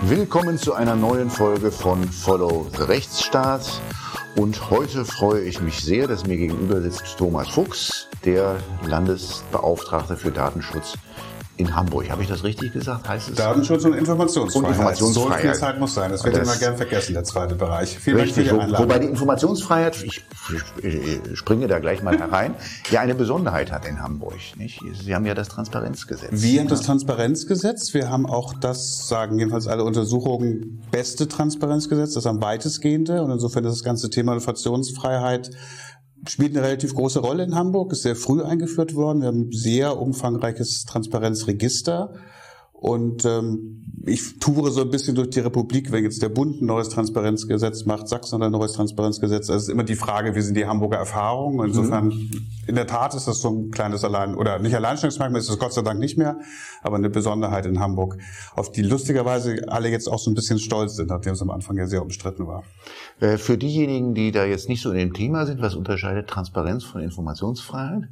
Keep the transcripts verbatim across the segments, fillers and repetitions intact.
Willkommen zu einer neuen Folge von Follow the Rechtsstaat. Und heute freue ich mich sehr, dass mir gegenüber sitzt Thomas Fuchs, der Landesbeauftragte für Datenschutz in Hamburg. Habe ich das richtig gesagt? Heißt es? Datenschutz und Informationsfreiheit. Und Informationsfreiheit. So viel Zeit muss sein. Das wird immer gern vergessen, der zweite Bereich. Vielen Richtig, Dank für die Einladung. Wobei die Informationsfreiheit, ich springe da gleich mal herein, ja eine Besonderheit hat in Hamburg. Nicht? Sie haben ja das Transparenzgesetz. Wir haben das Transparenzgesetz. Wir haben auch das, sagen jedenfalls alle Untersuchungen, beste Transparenzgesetz, das am weitestgehende. Und insofern ist das ganze Thema Informationsfreiheit spielt eine relativ große Rolle in Hamburg, ist sehr früh eingeführt worden. Wir haben ein sehr umfangreiches Transparenzregister. Und ähm, ich toure so ein bisschen durch die Republik, wenn jetzt der Bund ein neues Transparenzgesetz macht, Sachsen ein neues Transparenzgesetz. Also es ist immer die Frage, wie sind die Hamburger Erfahrungen? Insofern, mhm. in der Tat ist das so ein kleines Allein, oder nicht Alleinstellungsmerkmal, ist es Gott sei Dank nicht mehr, aber eine Besonderheit in Hamburg, auf die lustigerweise alle jetzt auch so ein bisschen stolz sind, nachdem es am Anfang ja sehr umstritten war. Für diejenigen, die da jetzt nicht so in dem Thema sind, was unterscheidet Transparenz von Informationsfreiheit?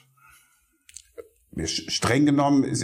Streng genommen ist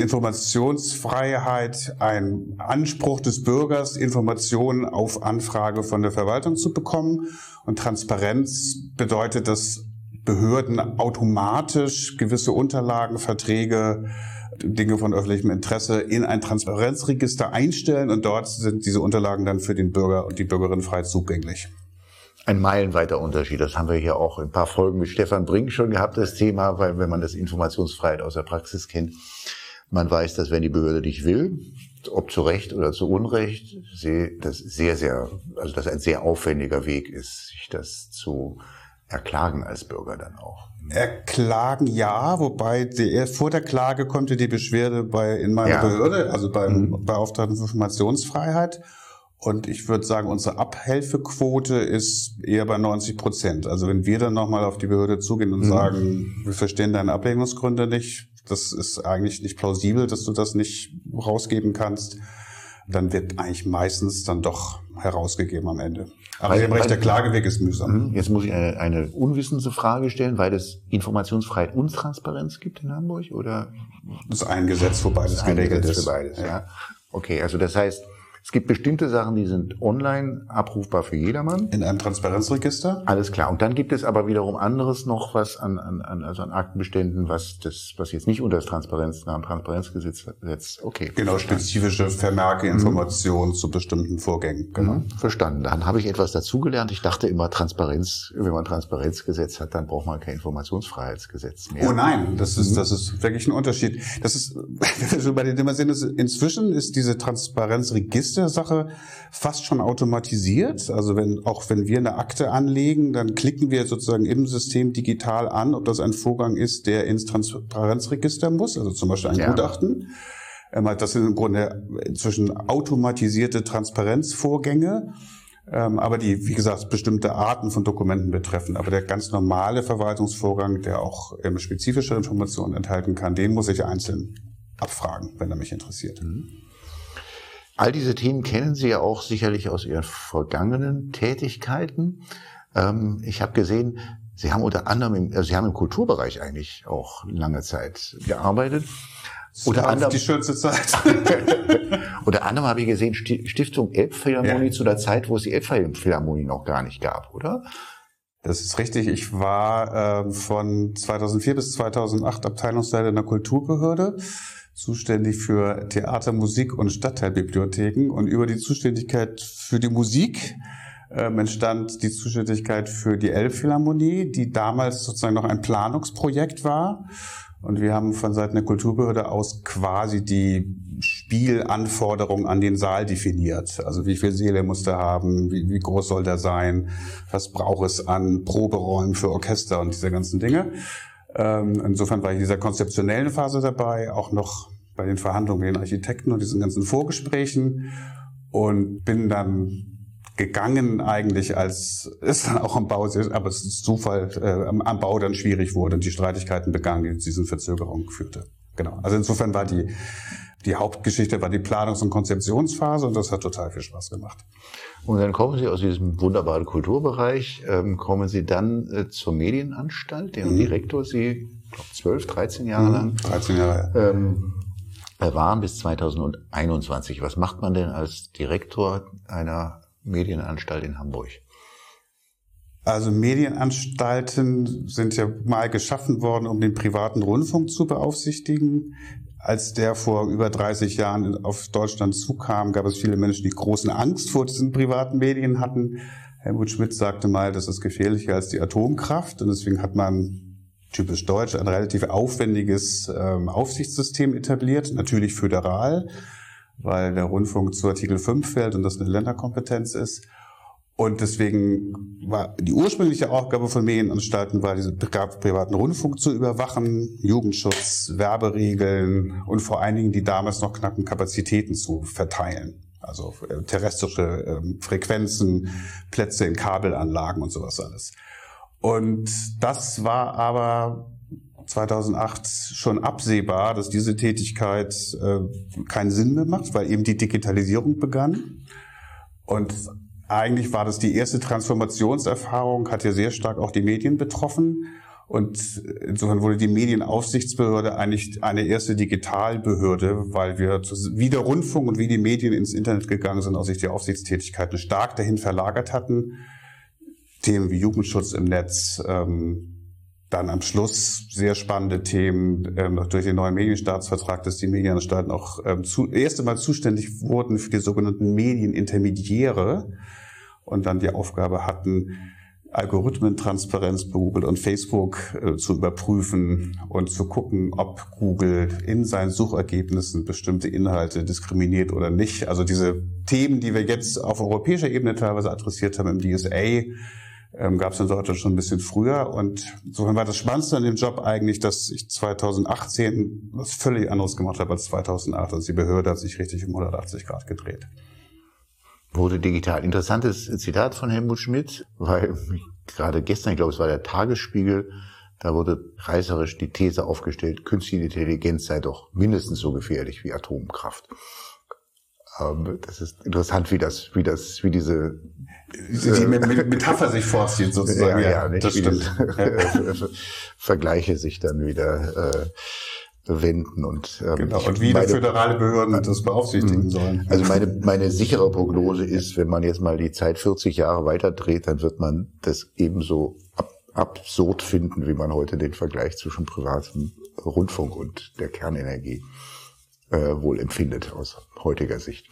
Informationsfreiheit ein Anspruch des Bürgers, Informationen auf Anfrage von der Verwaltung zu bekommen. Und Transparenz bedeutet, dass Behörden automatisch gewisse Unterlagen, Verträge, Dinge von öffentlichem Interesse in ein Transparenzregister einstellen. Und dort sind diese Unterlagen dann für den Bürger und die Bürgerin frei zugänglich. Ein meilenweiter Unterschied. Das haben wir hier auch in ein paar Folgen mit Stefan Brink schon gehabt, das Thema, weil wenn man das Informationsfreiheit aus der Praxis kennt, man weiß, dass wenn die Behörde dich will, ob zu Recht oder zu Unrecht, das sehr, sehr, also das ein sehr aufwendiger Weg ist, sich das zu erklagen als Bürger dann auch. Erklagen ja, wobei die, vor der Klage kommt ja die Beschwerde bei in meiner ja. Behörde, also beim mhm. Beauftragten für Informationsfreiheit. Und ich würde sagen, unsere Abhelfequote ist eher bei neunzig Prozent. Also wenn wir dann nochmal auf die Behörde zugehen und mhm. sagen, wir verstehen deine Ablehnungsgründe nicht, das ist eigentlich nicht plausibel, dass du das nicht rausgeben kannst, dann wird eigentlich meistens dann doch herausgegeben am Ende. Aber Sie haben recht, der Klageweg ist mühsam. Jetzt muss ich eine, eine unwissende Frage stellen, weil es Informationsfreiheit und Transparenz gibt in Hamburg, oder? Das ist ein Gesetz, wo beides geregelt ist. Für beides, ja. ja. Okay, also das heißt, es gibt bestimmte Sachen, die sind online abrufbar für jedermann. In einem Transparenzregister? Alles klar. Und dann gibt es aber wiederum anderes noch, was an, an, also an Aktenbeständen, was das, was jetzt nicht unter das Transparenz, nach dem Transparenzgesetz setzt. Okay. Genau, spezifische Vermerke, Informationen mhm. zu bestimmten Vorgängen. Genau. Mhm. Verstanden. Dann habe ich etwas dazugelernt. Ich dachte immer, Transparenz, wenn man Transparenzgesetz hat, dann braucht man kein Informationsfreiheitsgesetz mehr. Oh nein, das ist, mhm. das ist wirklich ein Unterschied. Das ist, wenn wir schon bei dem Thema sind, ist, inzwischen ist diese Transparenzregister Sache fast schon automatisiert. Also wenn, auch wenn wir eine Akte anlegen, dann klicken wir sozusagen im System digital an, ob das ein Vorgang ist, der ins Transparenzregister muss, also zum Beispiel ein ja. Gutachten. Das sind im Grunde inzwischen automatisierte Transparenzvorgänge, aber die, wie gesagt, bestimmte Arten von Dokumenten betreffen. Aber der ganz normale Verwaltungsvorgang, der auch spezifische Informationen enthalten kann, den muss ich einzeln abfragen, wenn er mich interessiert. Mhm. All diese Themen kennen Sie ja auch sicherlich aus Ihren vergangenen Tätigkeiten. Ähm, ich habe gesehen, Sie haben unter anderem, im, also Sie haben im Kulturbereich eigentlich auch lange Zeit gearbeitet. Unter anderem die schönste Zeit. Unter anderem habe ich gesehen, Stiftung Elbphilharmonie ja. zu der Zeit, wo es die Elbphilharmonie noch gar nicht gab, oder? Das ist richtig. Ich war äh, von zweitausendvier bis zweitausendacht Abteilungsleiter in der Kulturbehörde, zuständig für Theater, Musik und Stadtteilbibliotheken. Und über die Zuständigkeit für die Musik ähm, entstand die Zuständigkeit für die Elbphilharmonie, die damals sozusagen noch ein Planungsprojekt war. Und wir haben von Seiten der Kulturbehörde aus quasi die Spielanforderungen an den Saal definiert. Also wie viel Säle muss der haben, wie, wie groß soll der sein, was braucht es an Proberäumen für Orchester und diese ganzen Dinge. Insofern war ich in dieser konzeptionellen Phase dabei, auch noch bei den Verhandlungen mit den Architekten und diesen ganzen Vorgesprächen und bin dann gegangen eigentlich, als es dann auch am Bau, aber es ist Zufall, äh, am Bau dann schwierig wurde und die Streitigkeiten begannen, die zu diesen Verzögerungen führte. Genau. Also insofern war die die Hauptgeschichte war die Planungs- und Konzeptionsphase und das hat total viel Spaß gemacht. Und dann kommen Sie aus diesem wunderbaren Kulturbereich, ähm, kommen Sie dann äh, zur Medienanstalt, deren mhm. Direktor Sie, ich glaube, zwölf, dreizehn Jahre lang dreizehn Jahre, ähm, waren bis zweitausendeinundzwanzig. Was macht man denn als Direktor einer Medienanstalt in Hamburg? Also Medienanstalten sind ja mal geschaffen worden, um den privaten Rundfunk zu beaufsichtigen. Als der vor über dreißig Jahren auf Deutschland zukam, gab es viele Menschen, die große Angst vor diesen privaten Medien hatten. Helmut Schmidt sagte mal, das ist gefährlicher als die Atomkraft. Und deswegen hat man, typisch deutsch, ein relativ aufwendiges ähm, Aufsichtssystem etabliert, natürlich föderal, weil der Rundfunk zu Artikel fünf fällt und das eine Länderkompetenz ist. Und deswegen war die ursprüngliche Aufgabe von Medienanstalten, war diesen privaten Rundfunk zu überwachen, Jugendschutz, Werberegeln und vor allen Dingen die damals noch knappen Kapazitäten zu verteilen. Also äh, terrestrische äh, Frequenzen, Plätze in Kabelanlagen und sowas alles. Und das war aber zweitausendacht schon absehbar, dass diese Tätigkeit äh, keinen Sinn mehr macht, weil eben die Digitalisierung begann. Und eigentlich war das die erste Transformationserfahrung, hat ja sehr stark auch die Medien betroffen. Und insofern wurde die Medienaufsichtsbehörde eigentlich eine erste Digitalbehörde, weil wir wie der Rundfunk und wie die Medien ins Internet gegangen sind, aus sich die Aufsichtstätigkeiten stark dahin verlagert hatten. Themen wie Jugendschutz im Netz, ähm, dann am Schluss sehr spannende Themen ähm, durch den neuen Medienstaatsvertrag, dass die Medienanstalten auch ähm, zu, erst einmal zuständig wurden für die sogenannten Medienintermediäre und dann die Aufgabe hatten, Algorithmentransparenz bei Google und Facebook äh, zu überprüfen und zu gucken, ob Google in seinen Suchergebnissen bestimmte Inhalte diskriminiert oder nicht. Also diese Themen, die wir jetzt auf europäischer Ebene teilweise adressiert haben im D S A, ähm, gab es in Deutschland schon ein bisschen früher. Und insofern war das Spannendste an dem Job eigentlich, dass ich zweitausendachtzehn was völlig anderes gemacht habe als zweitausendacht. Also die Behörde hat sich richtig um hundertachtzig Grad gedreht. Wurde digital. Interessantes Zitat von Helmut Schmidt, weil gerade gestern, ich glaube, es war der Tagesspiegel, da wurde reißerisch die These aufgestellt, künstliche Intelligenz sei doch mindestens so gefährlich wie Atomkraft. Ähm, das ist interessant, wie das, wie das, wie diese die äh, Metapher sich vorzieht sozusagen. Ja, ja, ja, nicht, das stimmt. Diese Vergleiche sich dann wieder äh, wenden und ähm, genau, und wie meine, föderale Behörden das beaufsichtigen sollen. Also meine meine sichere Prognose ist, wenn man jetzt mal die Zeit vierzig Jahre weiterdreht, dann wird man das ebenso ab, absurd finden, wie man heute den Vergleich zwischen privatem Rundfunk und der Kernenergie äh, wohl empfindet aus heutiger Sicht.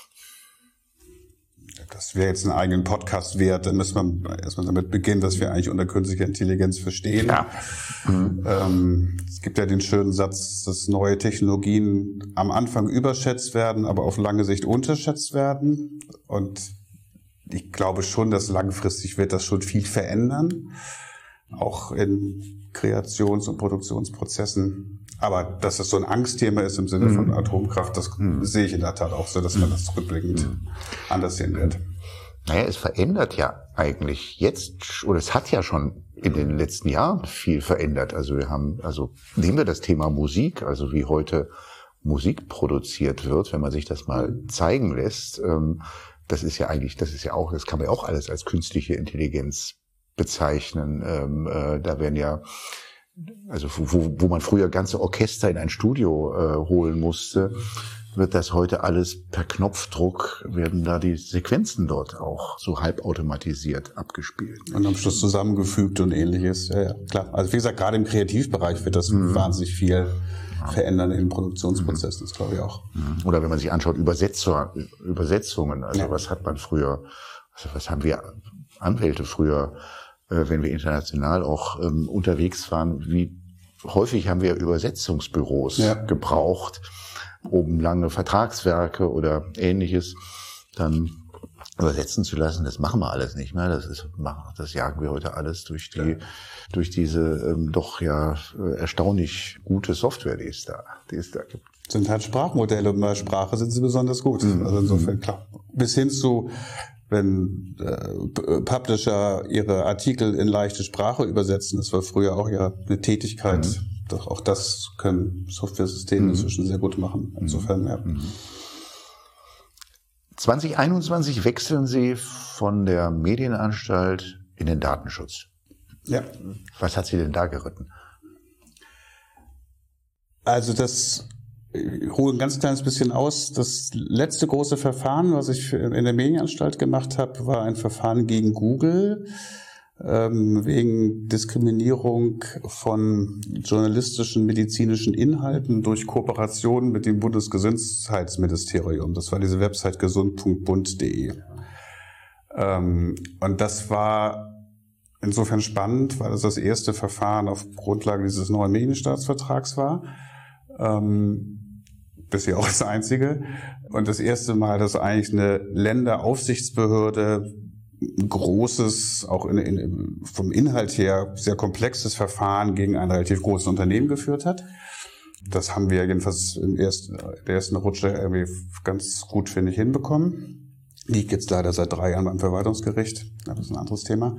Das wäre jetzt einen eigenen Podcast wert. Dann müssen wir erstmal damit beginnen, dass wir eigentlich unter künstlicher Intelligenz verstehen. Ja. Mhm. Ähm, es gibt ja den schönen Satz, dass neue Technologien am Anfang überschätzt werden, aber auf lange Sicht unterschätzt werden. Und ich glaube schon, dass langfristig wird das schon viel verändern. Auch in Kreations- und Produktionsprozessen. Aber dass das so ein Angstthema ist im Sinne mhm. von Atomkraft, das mhm. sehe ich in der Tat auch so, dass man das rückblickend mhm. anders sehen wird. Naja, es verändert ja eigentlich jetzt, oder es hat ja schon in den letzten Jahren viel verändert. Also wir haben, also nehmen wir das Thema Musik, also wie heute Musik produziert wird, wenn man sich das mal zeigen lässt, ähm, das ist ja eigentlich, das ist ja auch, das kann man ja auch alles als künstliche Intelligenz bezeichnen. Ähm, äh, da werden ja Also wo, wo man früher ganze Orchester in ein Studio äh, holen musste, wird das heute alles per Knopfdruck, werden da die Sequenzen dort auch so halbautomatisiert abgespielt. Und am Schluss zusammengefügt und ähnliches. Ja, ja, klar. Also wie gesagt, gerade im Kreativbereich wird das mhm. wahnsinnig viel verändern in den Produktionsprozessen, das glaube ich auch. Oder wenn man sich anschaut, Übersetzer, Übersetzungen, also ja. was hat man früher, also was haben wir Anwälte früher, wenn wir international auch ähm, unterwegs waren, wie häufig haben wir Übersetzungsbüros ja. gebraucht, um lange Vertragswerke oder Ähnliches dann übersetzen zu lassen. Das machen wir alles nicht mehr. Das ist, das jagen wir heute alles durch die, ja. durch diese ähm, doch ja erstaunlich gute Software, die es da, die es da gibt. Sind halt Sprachmodelle und bei Sprache sind sie besonders gut. Mhm. Also insofern klar. Bis hin zu wenn äh, Publisher ihre Artikel in leichte Sprache übersetzen, das war früher auch ja eine Tätigkeit, mhm. doch auch das können Softwaresysteme mhm. inzwischen sehr gut machen. Insofern, ja. Mhm. zwanzig einundzwanzig wechseln Sie von der Medienanstalt in den Datenschutz. Ja. Was hat Sie denn da geritten? Also das Ich hole ein ganz kleines bisschen aus. Das letzte große Verfahren, was ich in der Medienanstalt gemacht habe, war ein Verfahren gegen Google ähm, wegen Diskriminierung von journalistischen, medizinischen Inhalten durch Kooperation mit dem Bundesgesundheitsministerium. Das war diese Website gesund punkt bund punkt de. Ähm, und das war insofern spannend, weil es das erste Verfahren auf Grundlage dieses neuen Medienstaatsvertrags war. Ähm, bisher auch das einzige. Und das erste Mal, dass eigentlich eine Länderaufsichtsbehörde ein großes, auch in, in, vom Inhalt her sehr komplexes Verfahren gegen ein relativ großes Unternehmen geführt hat. Das haben wir jedenfalls im ersten, der ersten Rutsche irgendwie ganz gut, finde ich, hinbekommen. Liegt jetzt leider seit drei Jahren beim Verwaltungsgericht. Das ist ein anderes Thema.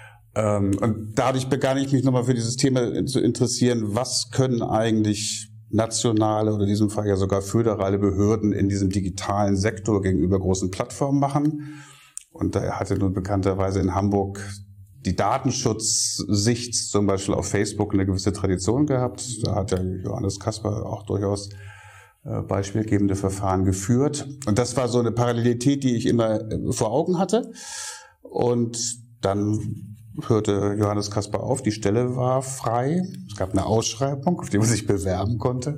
Und dadurch begann ich mich nochmal für dieses Thema zu interessieren, was können eigentlich nationale oder in diesem Fall ja sogar föderale Behörden in diesem digitalen Sektor gegenüber großen Plattformen machen. Und da hatte nun bekannterweise in Hamburg die Datenschutzsicht zum Beispiel auf Facebook eine gewisse Tradition gehabt. Da hat ja Johannes Kasper auch durchaus beispielgebende Verfahren geführt. Und das war so eine Parallelität, die ich immer vor Augen hatte. Und dann hörte Johannes Kasper auf, die Stelle war frei. Es gab eine Ausschreibung, auf die man sich bewerben konnte.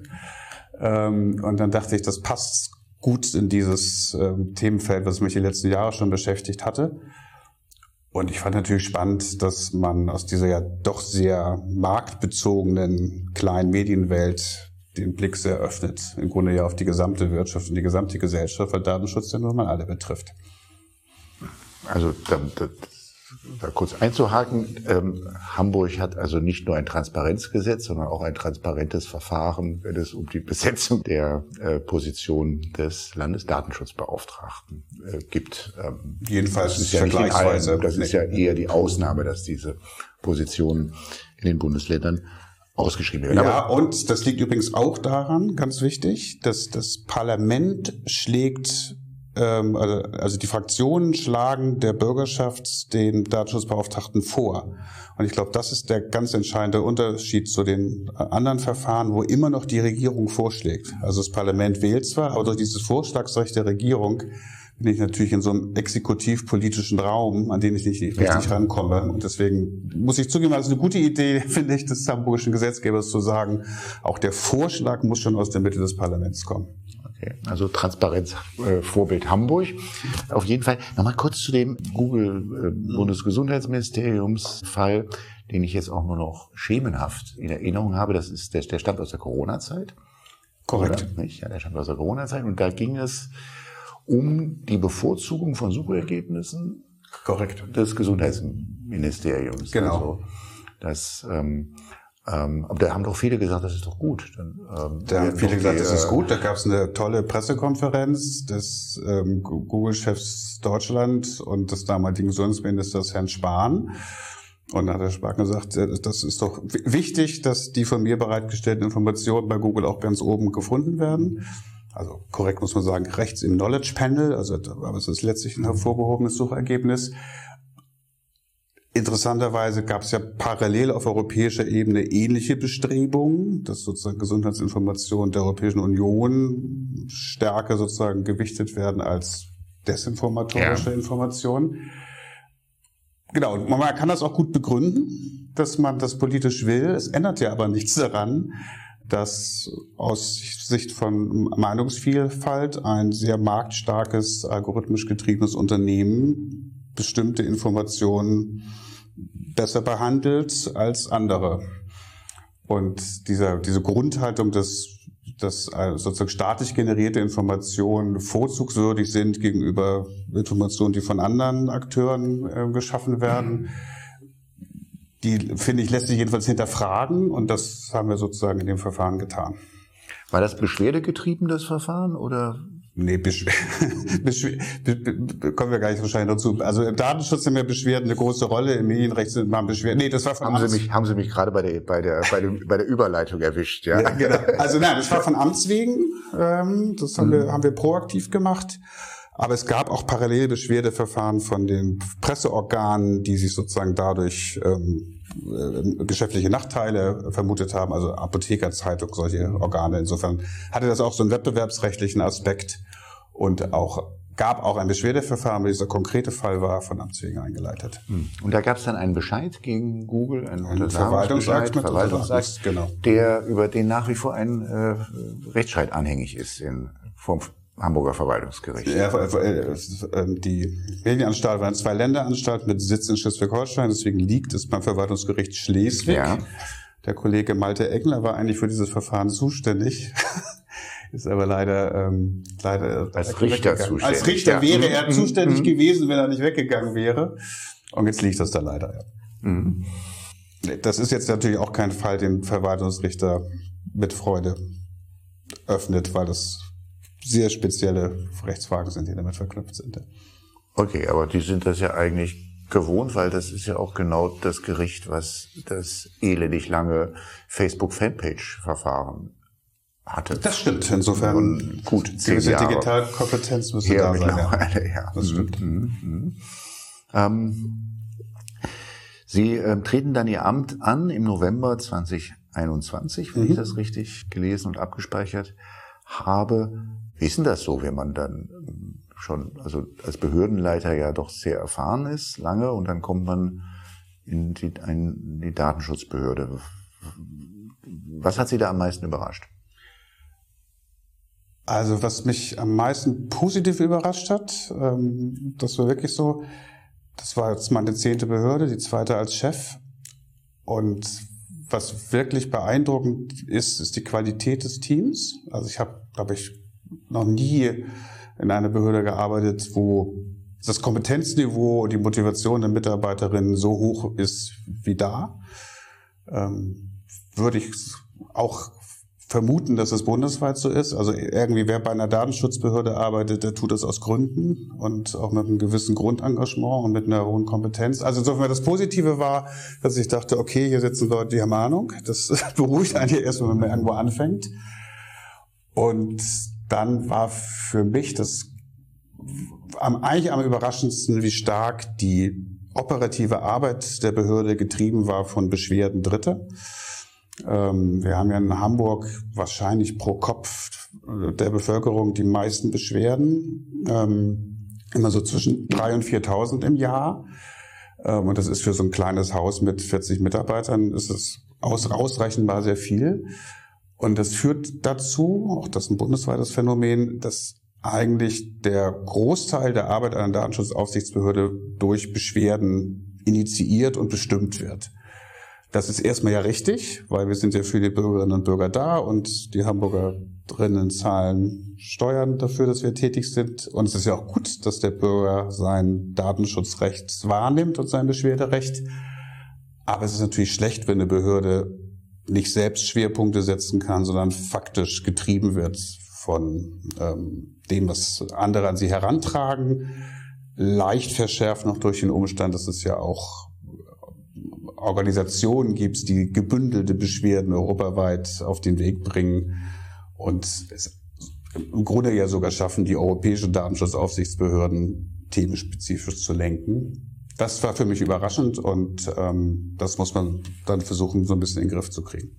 Und dann dachte ich, das passt gut in dieses Themenfeld, was mich die letzten Jahre schon beschäftigt hatte. Und ich fand natürlich spannend, dass man aus dieser ja doch sehr marktbezogenen kleinen Medienwelt den Blick sehr öffnet. Im Grunde ja auf die gesamte Wirtschaft und die gesamte Gesellschaft, weil Datenschutz ja nun mal alle betrifft. Also da, da, da kurz einzuhaken, ähm, Hamburg hat also nicht nur ein Transparenzgesetz, sondern auch ein transparentes Verfahren, wenn es um die Besetzung der äh, Position des Landesdatenschutzbeauftragten äh, gibt. Ähm, Jedenfalls das ist ja vergleichsweise. Allen, das ist ja eher die Ausnahme, dass diese Positionen in den Bundesländern ausgeschrieben werden. Ja, und das liegt übrigens auch daran, ganz wichtig, dass das Parlament schlägt also die Fraktionen schlagen der Bürgerschaft den Datenschutzbeauftragten vor. Und ich glaube, das ist der ganz entscheidende Unterschied zu den anderen Verfahren, wo immer noch die Regierung vorschlägt. Also das Parlament wählt zwar, aber durch dieses Vorschlagsrecht der Regierung bin ich natürlich in so einem exekutiv-politischen Raum, an den ich nicht richtig ja. rankomme. Und deswegen muss ich zugeben, das ist eine gute Idee, finde ich, des hamburgischen Gesetzgebers zu sagen, auch der Vorschlag muss schon aus der Mitte des Parlaments kommen. Okay, also Transparenz, äh, Vorbild Hamburg. Auf jeden Fall nochmal kurz zu dem Google-Bundesgesundheitsministeriumsfall, äh, den ich jetzt auch nur noch schemenhaft in Erinnerung habe. Das ist der, der stammt aus der Corona-Zeit. Korrekt. Oder? Nicht? Ja, der stammt aus der Corona-Zeit. Und da ging es um die Bevorzugung von Suchergebnissen Korrekt. des Gesundheitsministeriums. Genau. Also, das, ähm, ähm, aber da haben doch viele gesagt, das ist doch gut. Dann, ähm, da haben viele gesagt, das ist gut. Da gab es eine tolle Pressekonferenz des ähm, Google-Chefs Deutschland und des damaligen Gesundheitsministers Herrn Spahn. Und da hat Herr Spahn gesagt, das ist doch wichtig, dass die von mir bereitgestellten Informationen bei Google auch ganz oben gefunden werden. Also korrekt muss man sagen, rechts im Knowledge Panel, also aber es ist letztlich ein hervorgehobenes Suchergebnis. Interessanterweise gab es ja parallel auf europäischer Ebene ähnliche Bestrebungen, dass sozusagen Gesundheitsinformationen der Europäischen Union stärker sozusagen gewichtet werden als desinformatorische ja. Informationen. Genau, und man kann das auch gut begründen, dass man das politisch will. Es ändert ja aber nichts daran, dass aus Sicht von Meinungsvielfalt ein sehr marktstarkes, algorithmisch getriebenes Unternehmen bestimmte Informationen besser behandelt als andere. Und dieser, diese Grundhaltung, dass, dass sozusagen staatlich generierte Informationen vorzugswürdig sind gegenüber Informationen, die von anderen Akteuren äh, geschaffen werden, die, finde ich, lässt sich jedenfalls hinterfragen, und das haben wir sozusagen in dem Verfahren getan. War das beschwerdegetrieben, das Verfahren, oder? Nee, Beschw Beschw Be kommen wir gar nicht wahrscheinlich dazu. Also im Datenschutz haben ja Beschwerden eine große Rolle, im Medienrecht sind mal Beschwerden. Nee, das war von haben Amts Sie mich, haben Sie mich gerade bei der, bei der, bei der, bei der Überleitung erwischt, ja? Ja, genau. Also nein, das war von Amts wegen. Ähm, das haben, mhm. wir, haben wir proaktiv gemacht. Aber es gab auch parallel Beschwerdeverfahren von den Presseorganen, die sich sozusagen dadurch ähm, äh, geschäftliche Nachteile vermutet haben, also Apothekerzeitung, solche Organe. Insofern hatte das auch so einen wettbewerbsrechtlichen Aspekt und auch gab auch ein Beschwerdeverfahren, aber dieser konkrete Fall war von Amts wegen eingeleitet. Und da gab es dann einen Bescheid gegen Google, einen ein Verwaltungsakt, Verwaltungsakt, genau, der über den nach wie vor ein äh, Rechtsstreit anhängig ist in vom Hamburger Verwaltungsgericht. Ja, die Medienanstalt war eine Zwei-Länder-Anstalt mit Sitz in Schleswig-Holstein, deswegen liegt es beim Verwaltungsgericht Schleswig. Ja. Der Kollege Malte Eckler war eigentlich für dieses Verfahren zuständig. Ist aber leider, ähm, leider als Richter zuständig. Als Richter ja. wäre er zuständig mhm. gewesen, wenn er nicht weggegangen wäre. Und jetzt liegt das da leider. Ja. Mhm. Das ist jetzt natürlich auch kein Fall, den Verwaltungsrichter mit Freude öffnet, weil das sehr spezielle Rechtsfragen sind, die damit verknüpft sind. Okay, aber die sind das ja eigentlich gewohnt, weil das ist ja auch genau das Gericht, was das elendig lange Facebook-Fanpage-Verfahren hatte. Das stimmt. Insofern und gut, zehn gewisse Jahre Digitalkompetenz müsste da sein. Ja. ja. Das stimmt. Mhm. Mhm. Ähm, Sie äh, treten dann Ihr Amt an im November zweitausendeinundzwanzig, wenn mhm. ich das richtig gelesen und abgespeichert habe. Wie ist denn das so, wenn man dann schon, also als Behördenleiter ja doch sehr erfahren ist, lange, und dann kommt man in die, in die Datenschutzbehörde? Was hat Sie da am meisten überrascht? Also was mich am meisten positiv überrascht hat, ähm, das war wirklich so, das war jetzt meine zehnte Behörde, die zweite als Chef. Und was wirklich beeindruckend ist, ist die Qualität des Teams. Also ich habe, glaube ich, noch nie in einer Behörde gearbeitet, wo das Kompetenzniveau und die Motivation der Mitarbeiterinnen so hoch ist wie da. Ähm, würde ich auch vermuten, dass es bundesweit so ist. Also irgendwie, wer bei einer Datenschutzbehörde arbeitet, der tut das aus Gründen und auch mit einem gewissen Grundengagement und mit einer hohen Kompetenz. Also insofern das Positive war, dass ich dachte, okay, hier sitzen Leute, die haben Ahnung. Das beruhigt einen ja erstmal, wenn man irgendwo anfängt. Und dann war für mich das am, eigentlich am überraschendsten, wie stark die operative Arbeit der Behörde getrieben war von Beschwerden Dritter. Ähm, wir haben ja in Hamburg wahrscheinlich pro Kopf der Bevölkerung die meisten Beschwerden, ähm, immer so zwischen dreitausend und viertausend im Jahr. Ähm, und das ist für so ein kleines Haus mit vierzig Mitarbeitern, ist es aus, ausreichendbar sehr viel. Und das führt dazu, auch das ist ein bundesweites Phänomen, dass eigentlich der Großteil der Arbeit einer Datenschutzaufsichtsbehörde durch Beschwerden initiiert und bestimmt wird. Das ist erstmal ja richtig, weil wir sind ja für die Bürgerinnen und Bürger da und die Hamburgerinnen zahlen Steuern dafür, dass wir tätig sind. Und es ist ja auch gut, dass der Bürger sein Datenschutzrecht wahrnimmt und sein Beschwerderecht. Aber es ist natürlich schlecht, wenn eine Behörde nicht selbst Schwerpunkte setzen kann, sondern faktisch getrieben wird von ähm, dem, was andere an sie herantragen. Leicht verschärft noch durch den Umstand, dass es ja auch Organisationen gibt, die gebündelte Beschwerden europaweit auf den Weg bringen und es im Grunde ja sogar schaffen, die europäischen Datenschutzaufsichtsbehörden themenspezifisch zu lenken. Das war für mich überraschend und ähm, das muss man dann versuchen, so ein bisschen in den Griff zu kriegen.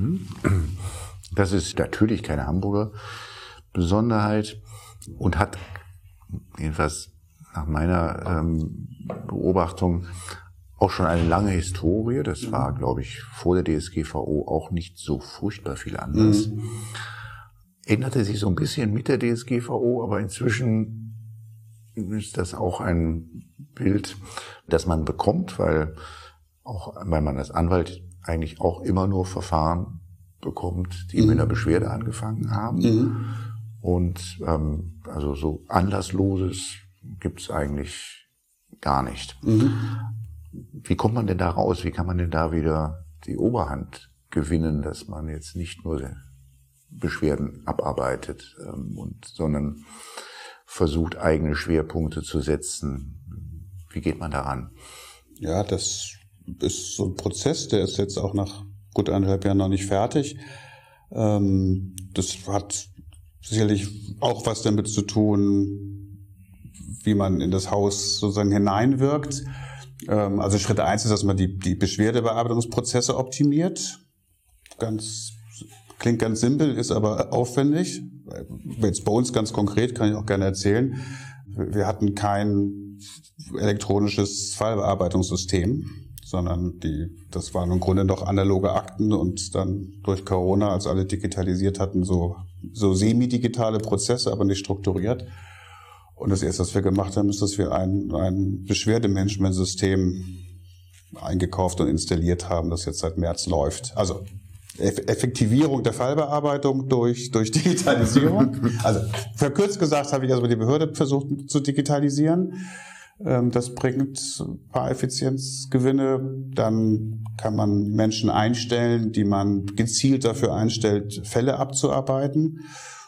Das ist natürlich keine Hamburger Besonderheit und hat jedenfalls nach meiner ähm, Beobachtung auch schon eine lange Historie. Das war, glaube ich, vor der D S G V O auch nicht so furchtbar viel anders. Mhm. Änderte sich so ein bisschen mit der D S G V O, aber inzwischen ist das auch ein Bild, das man bekommt, weil auch, weil man als Anwalt eigentlich auch immer nur Verfahren bekommt, die mhm. mit einer Beschwerde angefangen haben. Mhm. Und ähm, also so Anlassloses gibt's eigentlich gar nicht. Mhm. Wie kommt man denn da raus? Wie kann man denn da wieder die Oberhand gewinnen, dass man jetzt nicht nur Beschwerden abarbeitet, ähm, und, sondern versucht, eigene Schwerpunkte zu setzen? Wie geht man daran? Ja, das ist so ein Prozess, der ist jetzt auch nach gut eineinhalb Jahren noch nicht fertig. Ähm, das hat sicherlich auch was damit zu tun, wie man in das Haus sozusagen hineinwirkt. Ähm, also Schritt eins ist, dass man die, die Beschwerdebearbeitungsprozesse optimiert. Ganz, klingt ganz simpel, ist aber aufwendig. Jetzt bei uns ganz konkret, kann ich auch gerne erzählen. Wir hatten kein elektronisches Fallbearbeitungssystem, sondern die, das waren im Grunde noch analoge Akten und dann durch Corona, als alle digitalisiert hatten, so, so semi-digitale Prozesse, aber nicht strukturiert. Und das erste, was wir gemacht haben, ist, dass wir ein, ein Beschwerdemanagementsystem eingekauft und installiert haben, das jetzt seit März läuft. Also Effektivierung der Fallbearbeitung durch, durch Digitalisierung. Also verkürzt gesagt habe ich erstmal die Behörde versucht zu digitalisieren. Das bringt ein paar Effizienzgewinne. Dann kann man Menschen einstellen, die man gezielt dafür einstellt, Fälle abzuarbeiten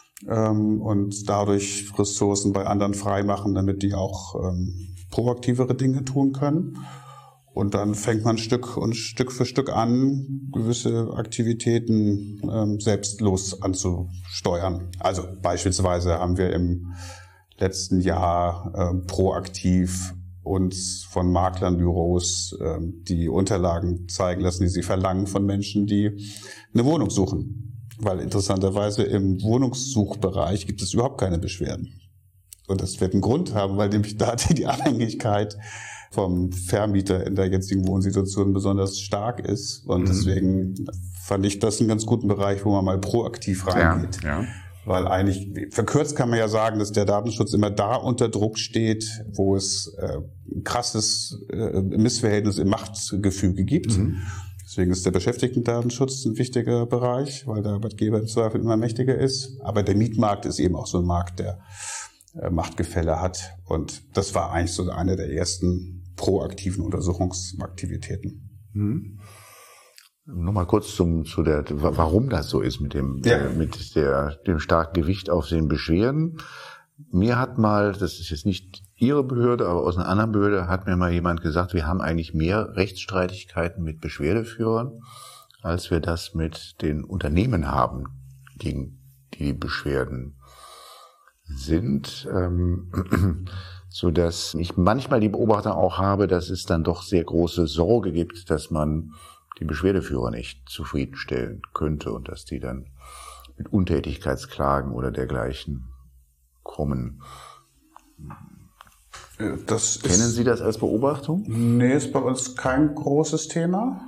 und dadurch Ressourcen bei anderen freimachen, damit die auch proaktivere Dinge tun können. Und dann fängt man Stück und Stück für Stück an, gewisse Aktivitäten ähm, selbstlos anzusteuern. Also beispielsweise haben wir im letzten Jahr ähm, proaktiv uns von Maklerbüros ähm, die Unterlagen zeigen lassen, die sie verlangen von Menschen, die eine Wohnung suchen. Weil interessanterweise im Wohnungssuchbereich gibt es überhaupt keine Beschwerden. Und das wird einen Grund haben, weil nämlich da die Abhängigkeit vom Vermieter in der jetzigen Wohnsituation besonders stark ist. Und mhm. deswegen fand ich das einen ganz guten Bereich, wo man mal proaktiv reingeht. Ja, ja. Weil eigentlich, verkürzt kann man ja sagen, dass der Datenschutz immer da unter Druck steht, wo es äh, ein krasses äh, Missverhältnis im Machtgefüge gibt. Mhm. Deswegen ist der Beschäftigtendatenschutz ein wichtiger Bereich, weil der Arbeitgeber im Zweifel immer mächtiger ist. Aber der Mietmarkt ist eben auch so ein Markt, der äh, Machtgefälle hat. Und das war eigentlich so eine der ersten proaktiven Untersuchungsaktivitäten. Hm. Nochmal kurz zum, zu der, warum das so ist mit dem, ja. äh, mit der, dem starken Gewicht auf den Beschwerden. Mir hat mal, das ist jetzt nicht Ihre Behörde, aber aus einer anderen Behörde hat mir mal jemand gesagt, wir haben eigentlich mehr Rechtsstreitigkeiten mit Beschwerdeführern, als wir das mit den Unternehmen haben, gegen die die Beschwerden sind. Ähm, so dass ich manchmal die Beobachtung auch habe, dass es dann doch sehr große Sorge gibt, dass man die Beschwerdeführer nicht zufriedenstellen könnte und dass die dann mit Untätigkeitsklagen oder dergleichen kommen. Das Kennen ist, Sie das als Beobachtung? Nee, ist bei uns kein großes Thema.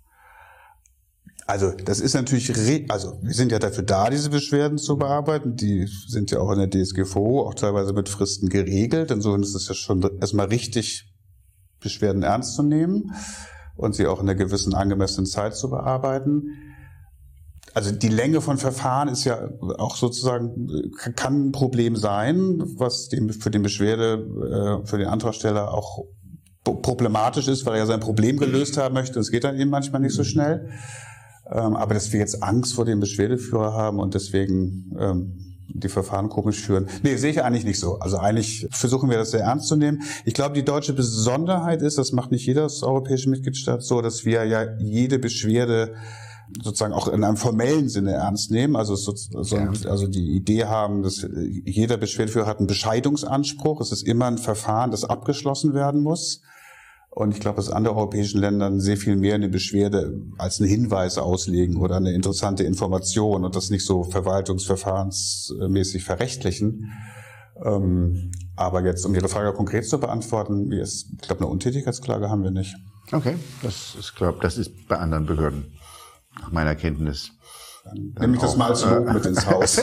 Also das ist natürlich, also wir sind ja dafür da, diese Beschwerden zu bearbeiten. Die sind ja auch in der D S G V O auch teilweise mit Fristen geregelt. Insofern ist es ja schon erstmal richtig, Beschwerden ernst zu nehmen und sie auch in einer gewissen angemessenen Zeit zu bearbeiten. Also die Länge von Verfahren ist ja auch sozusagen, kann ein Problem sein, was dem, für den Beschwerde, für den Antragsteller auch problematisch ist, weil er ja sein Problem gelöst haben möchte. Das geht dann eben manchmal nicht so schnell. Aber dass wir jetzt Angst vor dem Beschwerdeführer haben und deswegen ähm, die Verfahren komisch führen, nee, sehe ich eigentlich nicht so. Also eigentlich versuchen wir das sehr ernst zu nehmen. Ich glaube, die deutsche Besonderheit ist, das macht nicht jeder europäische Mitgliedstaat so, dass wir ja jede Beschwerde sozusagen auch in einem formellen Sinne ernst nehmen. Also, so, also die Idee haben, dass jeder Beschwerdeführer hat einen Bescheidungsanspruch. Es ist immer ein Verfahren, das abgeschlossen werden muss. Und ich glaube, dass andere europäischen Ländern sehr viel mehr eine Beschwerde als einen Hinweis auslegen oder eine interessante Information und das nicht so verwaltungsverfahrensmäßig verrechtlichen. Aber jetzt, um Ihre Frage konkret zu beantworten, ich glaube, eine Untätigkeitsklage haben wir nicht. Okay, das ist, glaube das ist bei anderen Behörden, nach meiner Kenntnis. Dann nehme ich das mal als Lob mit ins Haus.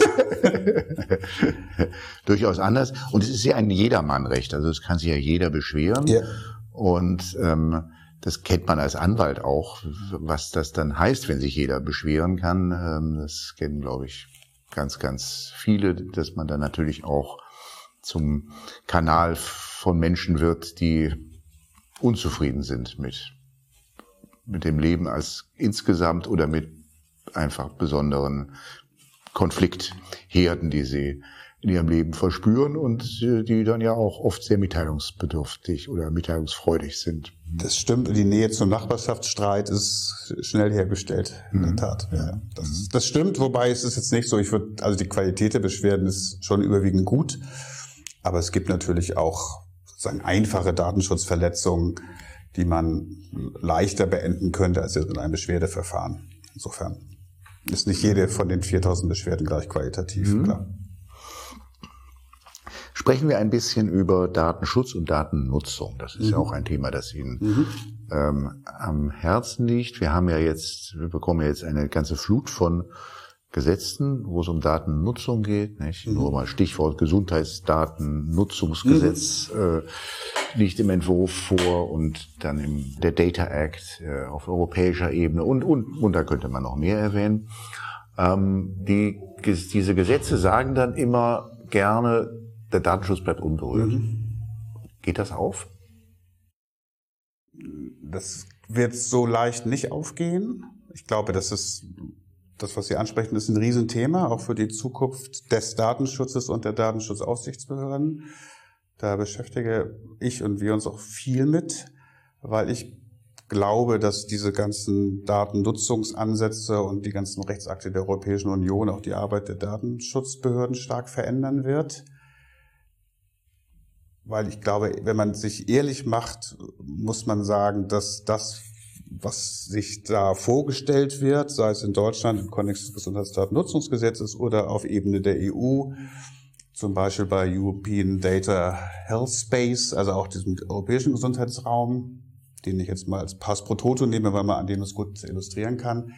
Durchaus anders. Und es ist ja ein Jedermannrecht, also es kann sich ja jeder beschweren. Ja. Und ähm, das kennt man als Anwalt auch, was das dann heißt, wenn sich jeder beschweren kann. Ähm, das kennen, glaube ich, ganz, ganz viele, dass man dann natürlich auch zum Kanal von Menschen wird, die unzufrieden sind mit, mit dem Leben als insgesamt oder mit einfach besonderen Konfliktherden, die sie in ihrem Leben verspüren und die dann ja auch oft sehr mitteilungsbedürftig oder mitteilungsfreudig sind. Das stimmt. Die Nähe zum Nachbarschaftsstreit ist schnell hergestellt, in der Tat. Ja, das, das stimmt, wobei es ist jetzt nicht so, ich würde, also die Qualität der Beschwerden ist schon überwiegend gut, aber es gibt natürlich auch sozusagen einfache Datenschutzverletzungen, die man leichter beenden könnte als jetzt in einem Beschwerdeverfahren. Insofern ist nicht jede von den viertausend Beschwerden gleich qualitativ, mhm. klar. Sprechen wir ein bisschen über Datenschutz und Datennutzung. Das ist mhm. ja auch ein Thema, das Ihnen mhm. ähm, am Herzen liegt. Wir haben ja jetzt, wir bekommen ja jetzt eine ganze Flut von Gesetzen, wo es um Datennutzung geht. Nicht? Mhm. Nur mal Stichwort Gesundheitsdatennutzungsgesetz mhm. äh, liegt im Entwurf vor und dann im, der Data Act äh, auf europäischer Ebene und, und, und da könnte man noch mehr erwähnen. Ähm, die, diese Gesetze sagen dann immer gerne, der Datenschutz bleibt unberührt. Mhm. Geht das auf? Das wird so leicht nicht aufgehen. Ich glaube, das ist, das, was Sie ansprechen, ist ein Riesenthema, auch für die Zukunft des Datenschutzes und der Datenschutzaufsichtsbehörden. Da beschäftige ich und wir uns auch viel mit, weil ich glaube, dass diese ganzen Datennutzungsansätze und die ganzen Rechtsakte der Europäischen Union auch die Arbeit der Datenschutzbehörden stark verändern wird. Weil ich glaube, wenn man sich ehrlich macht, muss man sagen, dass das, was sich da vorgestellt wird, sei es in Deutschland im Kontext des Gesundheitsdatennutzungsgesetzes oder auf Ebene der E U, zum Beispiel bei European Data Health Space, also auch diesem europäischen Gesundheitsraum, den ich jetzt mal als Pass pro Toto nehme, weil man an dem es gut illustrieren kann,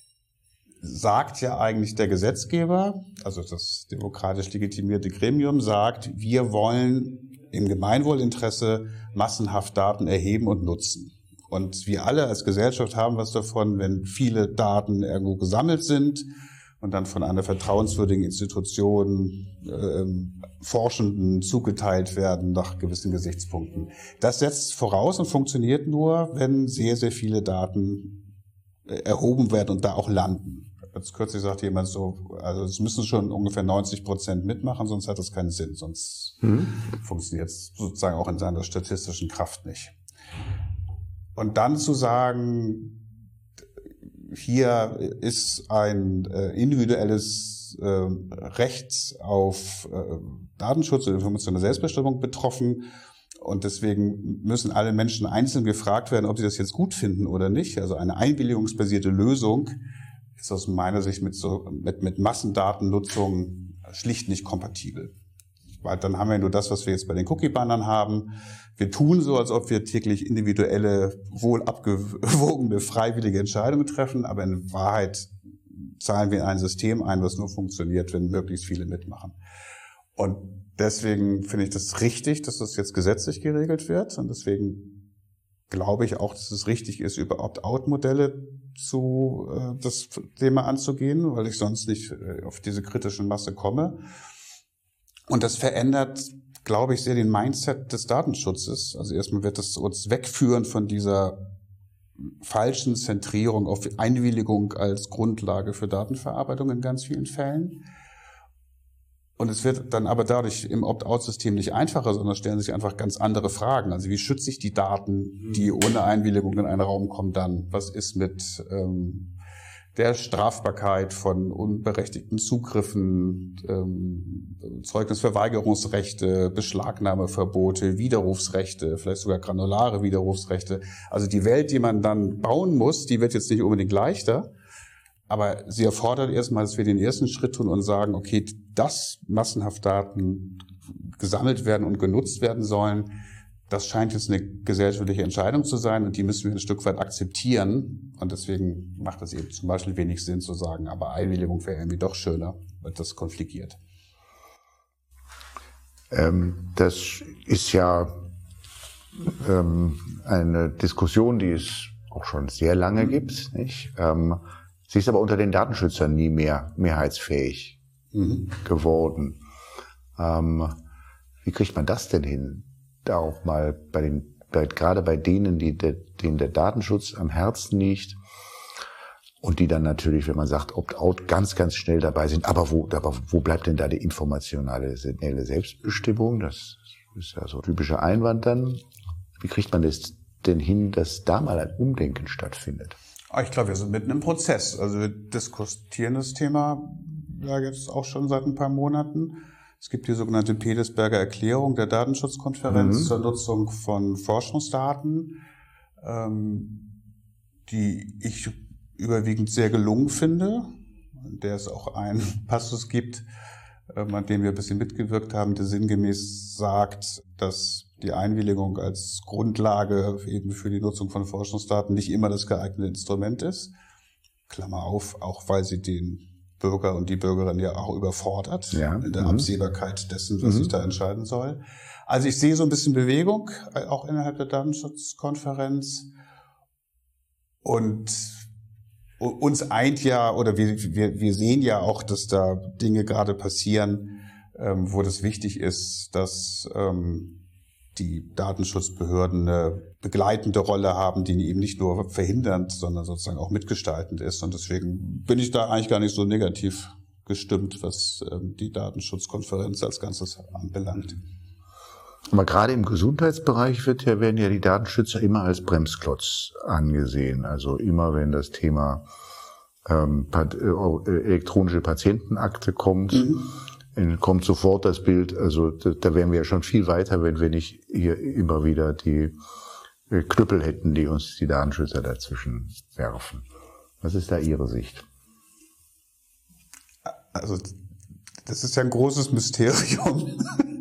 sagt ja eigentlich der Gesetzgeber, also das demokratisch legitimierte Gremium, sagt, wir wollen im Gemeinwohlinteresse massenhaft Daten erheben und nutzen. Und wir alle als Gesellschaft haben was davon, wenn viele Daten irgendwo gesammelt sind und dann von einer vertrauenswürdigen Institution äh, Forschenden zugeteilt werden nach gewissen Gesichtspunkten. Das setzt voraus und funktioniert nur, wenn sehr, sehr viele Daten erhoben werden und da auch landen. Jetzt kürzlich sagte jemand so, also es müssen schon ungefähr neunzig Prozent mitmachen, sonst hat das keinen Sinn, sonst mhm. funktioniert es sozusagen auch in seiner statistischen Kraft nicht. Und dann zu sagen, hier ist ein äh, individuelles äh, Recht auf äh, Datenschutz und informationelle Selbstbestimmung betroffen und deswegen müssen alle Menschen einzeln gefragt werden, ob sie das jetzt gut finden oder nicht. Also eine einwilligungsbasierte Lösung ist aus meiner Sicht mit, so, mit, mit Massendatennutzung schlicht nicht kompatibel. Weil dann haben wir nur das, was wir jetzt bei den Cookie-Bannern haben. Wir tun so, als ob wir täglich individuelle, wohl abgewogene, freiwillige Entscheidungen treffen, aber in Wahrheit zahlen wir in ein System ein, was nur funktioniert, wenn möglichst viele mitmachen. Und deswegen finde ich das richtig, dass das jetzt gesetzlich geregelt wird. Und deswegen glaube ich auch, dass es richtig ist, über Opt-out-Modelle zu äh, das Thema anzugehen, weil ich sonst nicht äh, auf diese kritischen Masse komme. Und das verändert, glaube ich, sehr den Mindset des Datenschutzes. Also erstmal wird es uns wegführen von dieser falschen Zentrierung auf Einwilligung als Grundlage für Datenverarbeitung in ganz vielen Fällen. Und es wird dann aber dadurch im Opt-out-System nicht einfacher, sondern stellen sich einfach ganz andere Fragen. Also wie schütze ich die Daten, die ohne Einwilligung in einen Raum kommen dann? Was ist mit ähm, der Strafbarkeit von unberechtigten Zugriffen, ähm, Zeugnisverweigerungsrechte, Beschlagnahmeverbote, Widerrufsrechte, vielleicht sogar granulare Widerrufsrechte? Also die Welt, die man dann bauen muss, die wird jetzt nicht unbedingt leichter. Aber sie erfordert erstmal, dass wir den ersten Schritt tun und sagen, okay, dass massenhaft Daten gesammelt werden und genutzt werden sollen, das scheint jetzt eine gesellschaftliche Entscheidung zu sein und die müssen wir ein Stück weit akzeptieren. Und deswegen macht es eben zum Beispiel wenig Sinn zu sagen, aber Einwilligung wäre irgendwie doch schöner, weil das konfligiert. Ähm, das ist ja ähm, eine Diskussion, die es auch schon sehr lange mhm. gibt, nicht? Ähm, Sie ist aber unter den Datenschützern nie mehr mehrheitsfähig mhm. geworden. Ähm, wie kriegt man das denn hin? Da auch mal bei den, bei, gerade bei denen, die der, denen der Datenschutz am Herzen liegt und die dann natürlich, wenn man sagt Opt-out, ganz, ganz schnell dabei sind. Aber wo, aber wo bleibt denn da die informationale Selbstbestimmung? Das ist ja so ein typischer Einwand dann. Wie kriegt man das denn hin, dass da mal ein Umdenken stattfindet? Ich glaube, wir sind mitten im Prozess. Also wir diskutieren das Thema ja jetzt auch schon seit ein paar Monaten. Es gibt die sogenannte Pedesberger Erklärung der Datenschutzkonferenz Mhm. zur Nutzung von Forschungsdaten, ähm, die ich überwiegend sehr gelungen finde, in der es auch einen Passus gibt, ähm, an dem wir ein bisschen mitgewirkt haben, der sinngemäß sagt, dass die Einwilligung als Grundlage eben für die Nutzung von Forschungsdaten nicht immer das geeignete Instrument ist. Klammer auf, auch weil sie den Bürger und die Bürgerin ja auch überfordert Ja. in der Mhm. Absehbarkeit dessen, was Mhm. sich da entscheiden soll. Also ich sehe so ein bisschen Bewegung, äh, auch innerhalb der Datenschutzkonferenz. Und u- uns eint ja, oder wir, wir, wir sehen ja auch, dass da Dinge gerade passieren, ähm, wo das wichtig ist, dass ähm, die Datenschutzbehörden eine begleitende Rolle haben, die eben nicht nur verhindernd, sondern sozusagen auch mitgestaltend ist. Und deswegen bin ich da eigentlich gar nicht so negativ gestimmt, was ähm, die Datenschutzkonferenz als Ganzes anbelangt. Aber gerade im Gesundheitsbereich wird ja, werden ja die Datenschützer immer als Bremsklotz angesehen. Also immer wenn das Thema ähm, pat- äh, elektronische Patientenakte kommt, mhm. kommt sofort das Bild, also da, da wären wir ja schon viel weiter, wenn wir nicht hier immer wieder die äh, Knüppel hätten, die uns die Datenschützer dazwischen werfen. Was ist da Ihre Sicht? Also das ist ja ein großes Mysterium,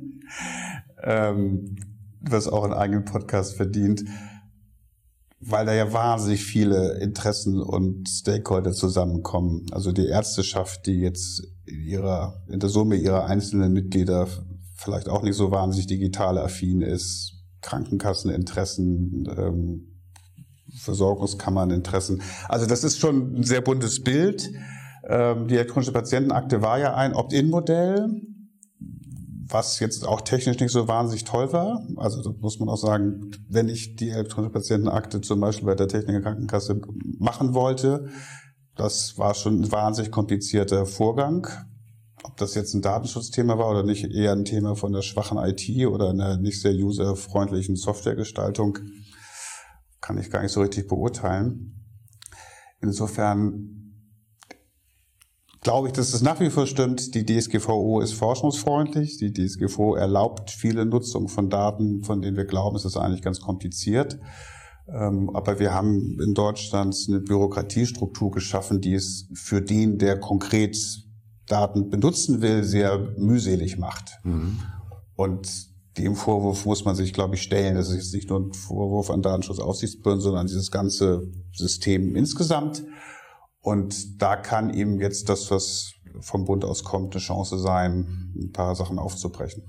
ähm, was auch einen eigenen Podcast verdient, weil da ja wahnsinnig viele Interessen und Stakeholder zusammenkommen. Also die Ärzteschaft, die jetzt in ihrer, in der Summe ihrer einzelnen Mitglieder vielleicht auch nicht so wahnsinnig digital affin ist, Krankenkasseninteressen, ähm, Versorgungskammern-Interessen. Also das ist schon ein sehr buntes Bild. Ähm, die elektronische Patientenakte war ja ein Opt-in-Modell, was jetzt auch technisch nicht so wahnsinnig toll war. Also da muss man auch sagen, wenn ich die elektronische Patientenakte zum Beispiel bei der Techniker Krankenkasse machen wollte, das war schon ein wahnsinnig komplizierter Vorgang. Ob das jetzt ein Datenschutzthema war oder nicht, eher ein Thema von der schwachen I T oder einer nicht sehr userfreundlichen Softwaregestaltung, kann ich gar nicht so richtig beurteilen. Insofern glaube ich, dass es nach wie vor stimmt, die D S G V O ist forschungsfreundlich. Die D S G V O erlaubt viele Nutzung von Daten, von denen wir glauben, es ist eigentlich ganz kompliziert. Aber wir haben in Deutschland eine Bürokratiestruktur geschaffen, die es für den, der konkret Daten benutzen will, sehr mühselig macht. Mhm. Und dem Vorwurf muss man sich, glaube ich, stellen. Das ist jetzt nicht nur ein Vorwurf an Datenschutzaufsichtsbehörden, sondern an dieses ganze System insgesamt. Und da kann eben jetzt das, was vom Bund aus kommt, eine Chance sein, ein paar Sachen aufzubrechen.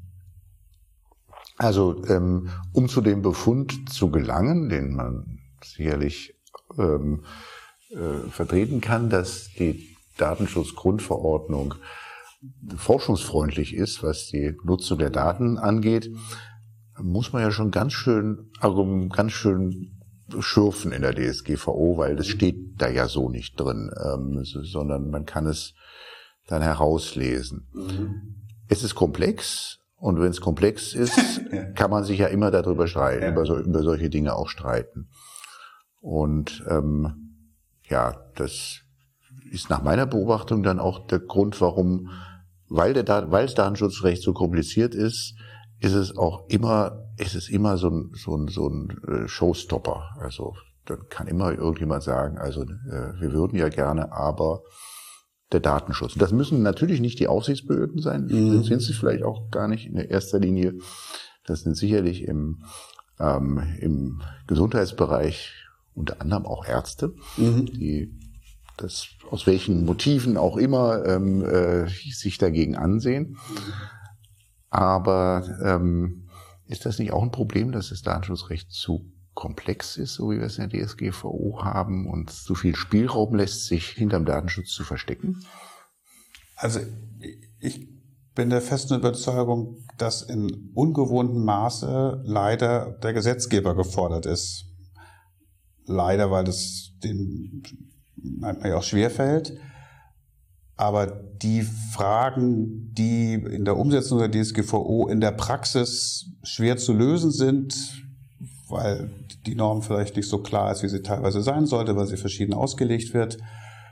Also ähm, um zu dem Befund zu gelangen, den man sicherlich ähm, äh, vertreten kann, dass die Datenschutzgrundverordnung forschungsfreundlich ist, was die Nutzung der Daten angeht, muss man ja schon ganz schön, also ganz schön schürfen in der D S G V O, weil das steht da ja so nicht drin, ähm, sondern man kann es dann herauslesen. Mhm. Es ist komplex und wenn es komplex ist, kann man sich ja immer darüber streiten, ja. über, so, über solche Dinge auch streiten. Und ähm, ja, das ist nach meiner Beobachtung dann auch der Grund, warum, weil der Dat- weil das Datenschutzrecht so kompliziert ist, ist es auch immer, ist es immer so ein, so ein, so ein Showstopper. Also, dann kann immer irgendjemand sagen, also, äh, wir würden ja gerne, aber der Datenschutz. Und das müssen natürlich nicht die Aufsichtsbehörden sein, mhm. das sind sie vielleicht auch gar nicht in der erster Linie. Das sind sicherlich im, ähm, im Gesundheitsbereich unter anderem auch Ärzte, mhm. die das aus welchen Motiven auch immer ähm, äh, sich dagegen ansehen. Aber ähm, ist das nicht auch ein Problem, dass das Datenschutzrecht zu komplex ist, so wie wir es in der D S G V O haben, und zu viel Spielraum lässt, sich hinterm Datenschutz zu verstecken? Also ich bin der festen Überzeugung, dass in ungewohntem Maße leider der Gesetzgeber gefordert ist. Leider, weil das dem manchmal ja auch schwerfällt. Aber die Fragen, die in der Umsetzung der D S G V O in der Praxis schwer zu lösen sind, weil die Norm vielleicht nicht so klar ist, wie sie teilweise sein sollte, weil sie verschieden ausgelegt wird,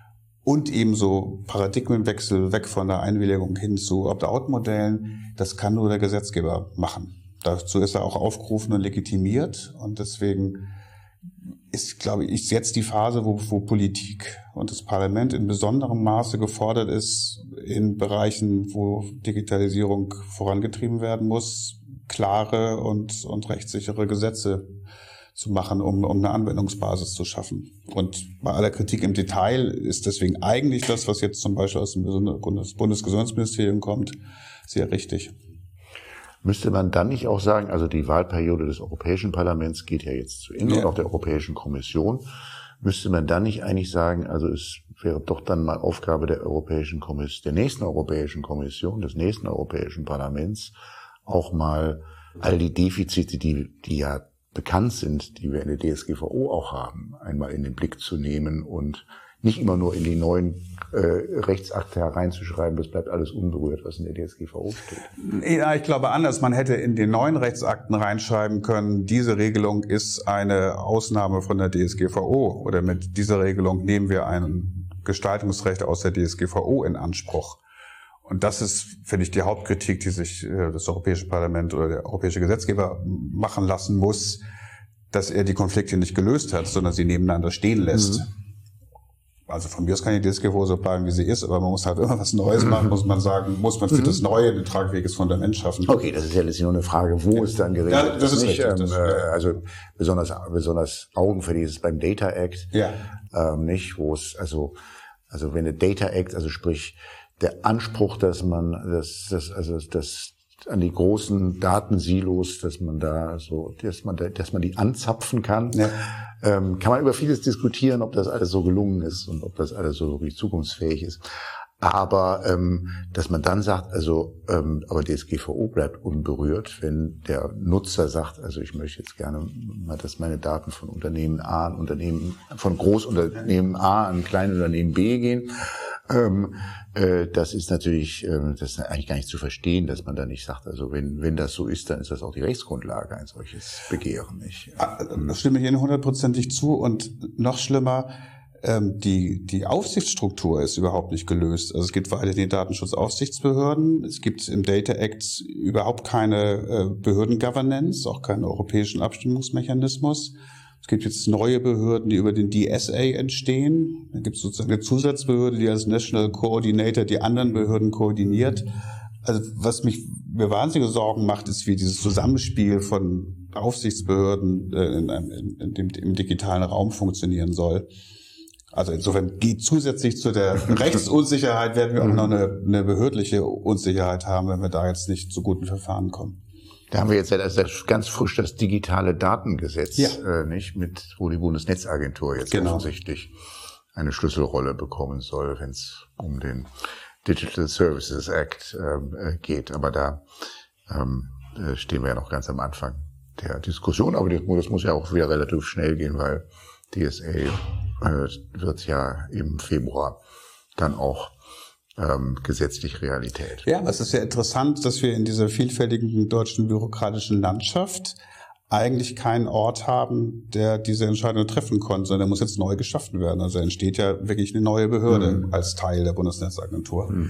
und ebenso Paradigmenwechsel weg von der Einwilligung hin zu Opt-out-Modellen, das kann nur der Gesetzgeber machen. Dazu ist er auch aufgerufen und legitimiert und deswegen ist, glaube ich, jetzt die Phase, wo, wo Politik und das Parlament in besonderem Maße gefordert ist, in Bereichen, wo Digitalisierung vorangetrieben werden muss, klare und, und rechtssichere Gesetze zu machen, um, um eine Anwendungsbasis zu schaffen. Und bei aller Kritik im Detail ist deswegen eigentlich das, was jetzt zum Beispiel aus dem Bundes- Bundesgesundheitsministerium kommt, sehr richtig. Müsste man dann nicht auch sagen, also die Wahlperiode des Europäischen Parlaments geht ja jetzt zu Ende, ja, und auch der Europäischen Kommission, müsste man dann nicht eigentlich sagen, also es wäre doch dann mal Aufgabe der Europäischen Kommission, der nächsten Europäischen Kommission, des nächsten Europäischen Parlaments, auch mal all die Defizite, die, die ja bekannt sind, die wir in der D S G V O auch haben, einmal in den Blick zu nehmen und nicht immer nur in die neuen äh, Rechtsakte hereinzuschreiben, das bleibt alles unberührt, was in der D S G V O steht. Ja, ich glaube anders. Man hätte in den neuen Rechtsakten reinschreiben können, diese Regelung ist eine Ausnahme von der D S G V O oder mit dieser Regelung nehmen wir ein Gestaltungsrecht aus der D S G V O in Anspruch. Und das ist, finde ich, die Hauptkritik, die sich äh, das Europäische Parlament oder der europäische Gesetzgeber machen lassen muss, dass er die Konflikte nicht gelöst hat, sondern sie nebeneinander stehen lässt. Mhm. Also von mir aus kann die D S G V O so bleiben, wie sie ist, aber man muss halt immer was Neues machen, muss man sagen, muss man für das Neue ein tragfähiges Fundament schaffen. Okay, das ist ja letztlich nur eine Frage, wo ja. es dann geregelt ja, das ist. Nicht, richtig, ähm, das, ja. Also besonders besonders augenfällig ist es beim Data Act, ja. ähm, nicht, wo es, also also wenn der Data Act, also sprich der Anspruch, dass man das, das also das an die großen Datensilos, dass man da so, dass man da, dass man die anzapfen kann. Ja. Ähm, kann man über vieles diskutieren, ob das alles so gelungen ist und ob das alles so wirklich zukunftsfähig ist. Aber ähm, dass man dann sagt, also ähm, aber D S G V O bleibt unberührt, wenn der Nutzer sagt, also ich möchte jetzt gerne mal, dass meine Daten von Unternehmen A an Unternehmen, von Großunternehmen A an Kleinunternehmen B gehen. Ähm, äh, das ist natürlich, äh, das ist eigentlich gar nicht zu verstehen, dass man da nicht sagt, also wenn wenn das so ist, dann ist das auch die Rechtsgrundlage, ein solches Begehren, nicht? Da stimme ich Ihnen hundertprozentig zu und noch schlimmer, ähm, die die Aufsichtsstruktur ist überhaupt nicht gelöst. Also es gibt weiterhin die Datenschutzaufsichtsbehörden, es gibt im Data Act überhaupt keine äh, Behördengovernance, auch keinen europäischen Abstimmungsmechanismus. Es gibt jetzt neue Behörden, die über den D S A entstehen. Da gibt es sozusagen eine Zusatzbehörde, die als National Coordinator die anderen Behörden koordiniert. Also was mich mir wahnsinnige Sorgen macht, ist, wie dieses Zusammenspiel von Aufsichtsbehörden äh, in, in, in dem, im digitalen Raum funktionieren soll. Also insofern geht zusätzlich zu der Rechtsunsicherheit werden wir auch noch eine, eine behördliche Unsicherheit haben, wenn wir da jetzt nicht zu guten Verfahren kommen. Da haben wir jetzt also ganz frisch das digitale Datengesetz, ja. äh, nicht mit, wo die Bundesnetzagentur jetzt genau. offensichtlich eine Schlüsselrolle bekommen soll, wenn es um den Digital Services Act äh, geht. Aber da ähm, stehen wir ja noch ganz am Anfang der Diskussion. Aber das, das muss ja auch wieder relativ schnell gehen, weil D S A äh, wird ja im Februar dann auch Ähm, gesetzlich Realität. Ja, es ist ja interessant, dass wir in dieser vielfältigen deutschen bürokratischen Landschaft eigentlich keinen Ort haben, der diese Entscheidung treffen konnte, sondern der muss jetzt neu geschaffen werden. Also entsteht ja wirklich eine neue Behörde mhm. als Teil der Bundesnetzagentur. Mhm.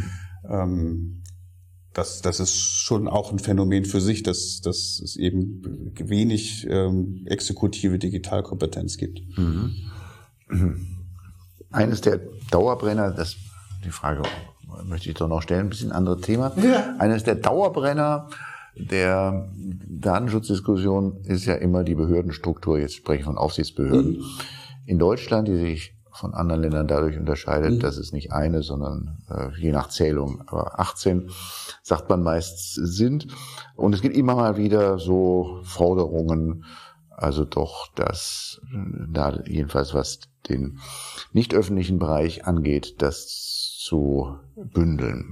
Ähm, das, das ist schon auch ein Phänomen für sich, dass, dass es eben wenig ähm, exekutive Digitalkompetenz gibt. Mhm. Mhm. Eines der Dauerbrenner, das die Frage möchte ich doch noch stellen, ein bisschen anderes Thema. Ja. Eines der Dauerbrenner der Datenschutzdiskussion ist ja immer die Behördenstruktur. Jetzt spreche ich von Aufsichtsbehörden. Mhm. In Deutschland, die sich von anderen Ländern dadurch unterscheidet, mhm. dass es nicht eine, sondern äh, je nach Zählung aber achtzehn, sagt man meist, sind. Und es gibt immer mal wieder so Forderungen, also doch, dass da jedenfalls was den nicht öffentlichen Bereich angeht, das zu bündeln.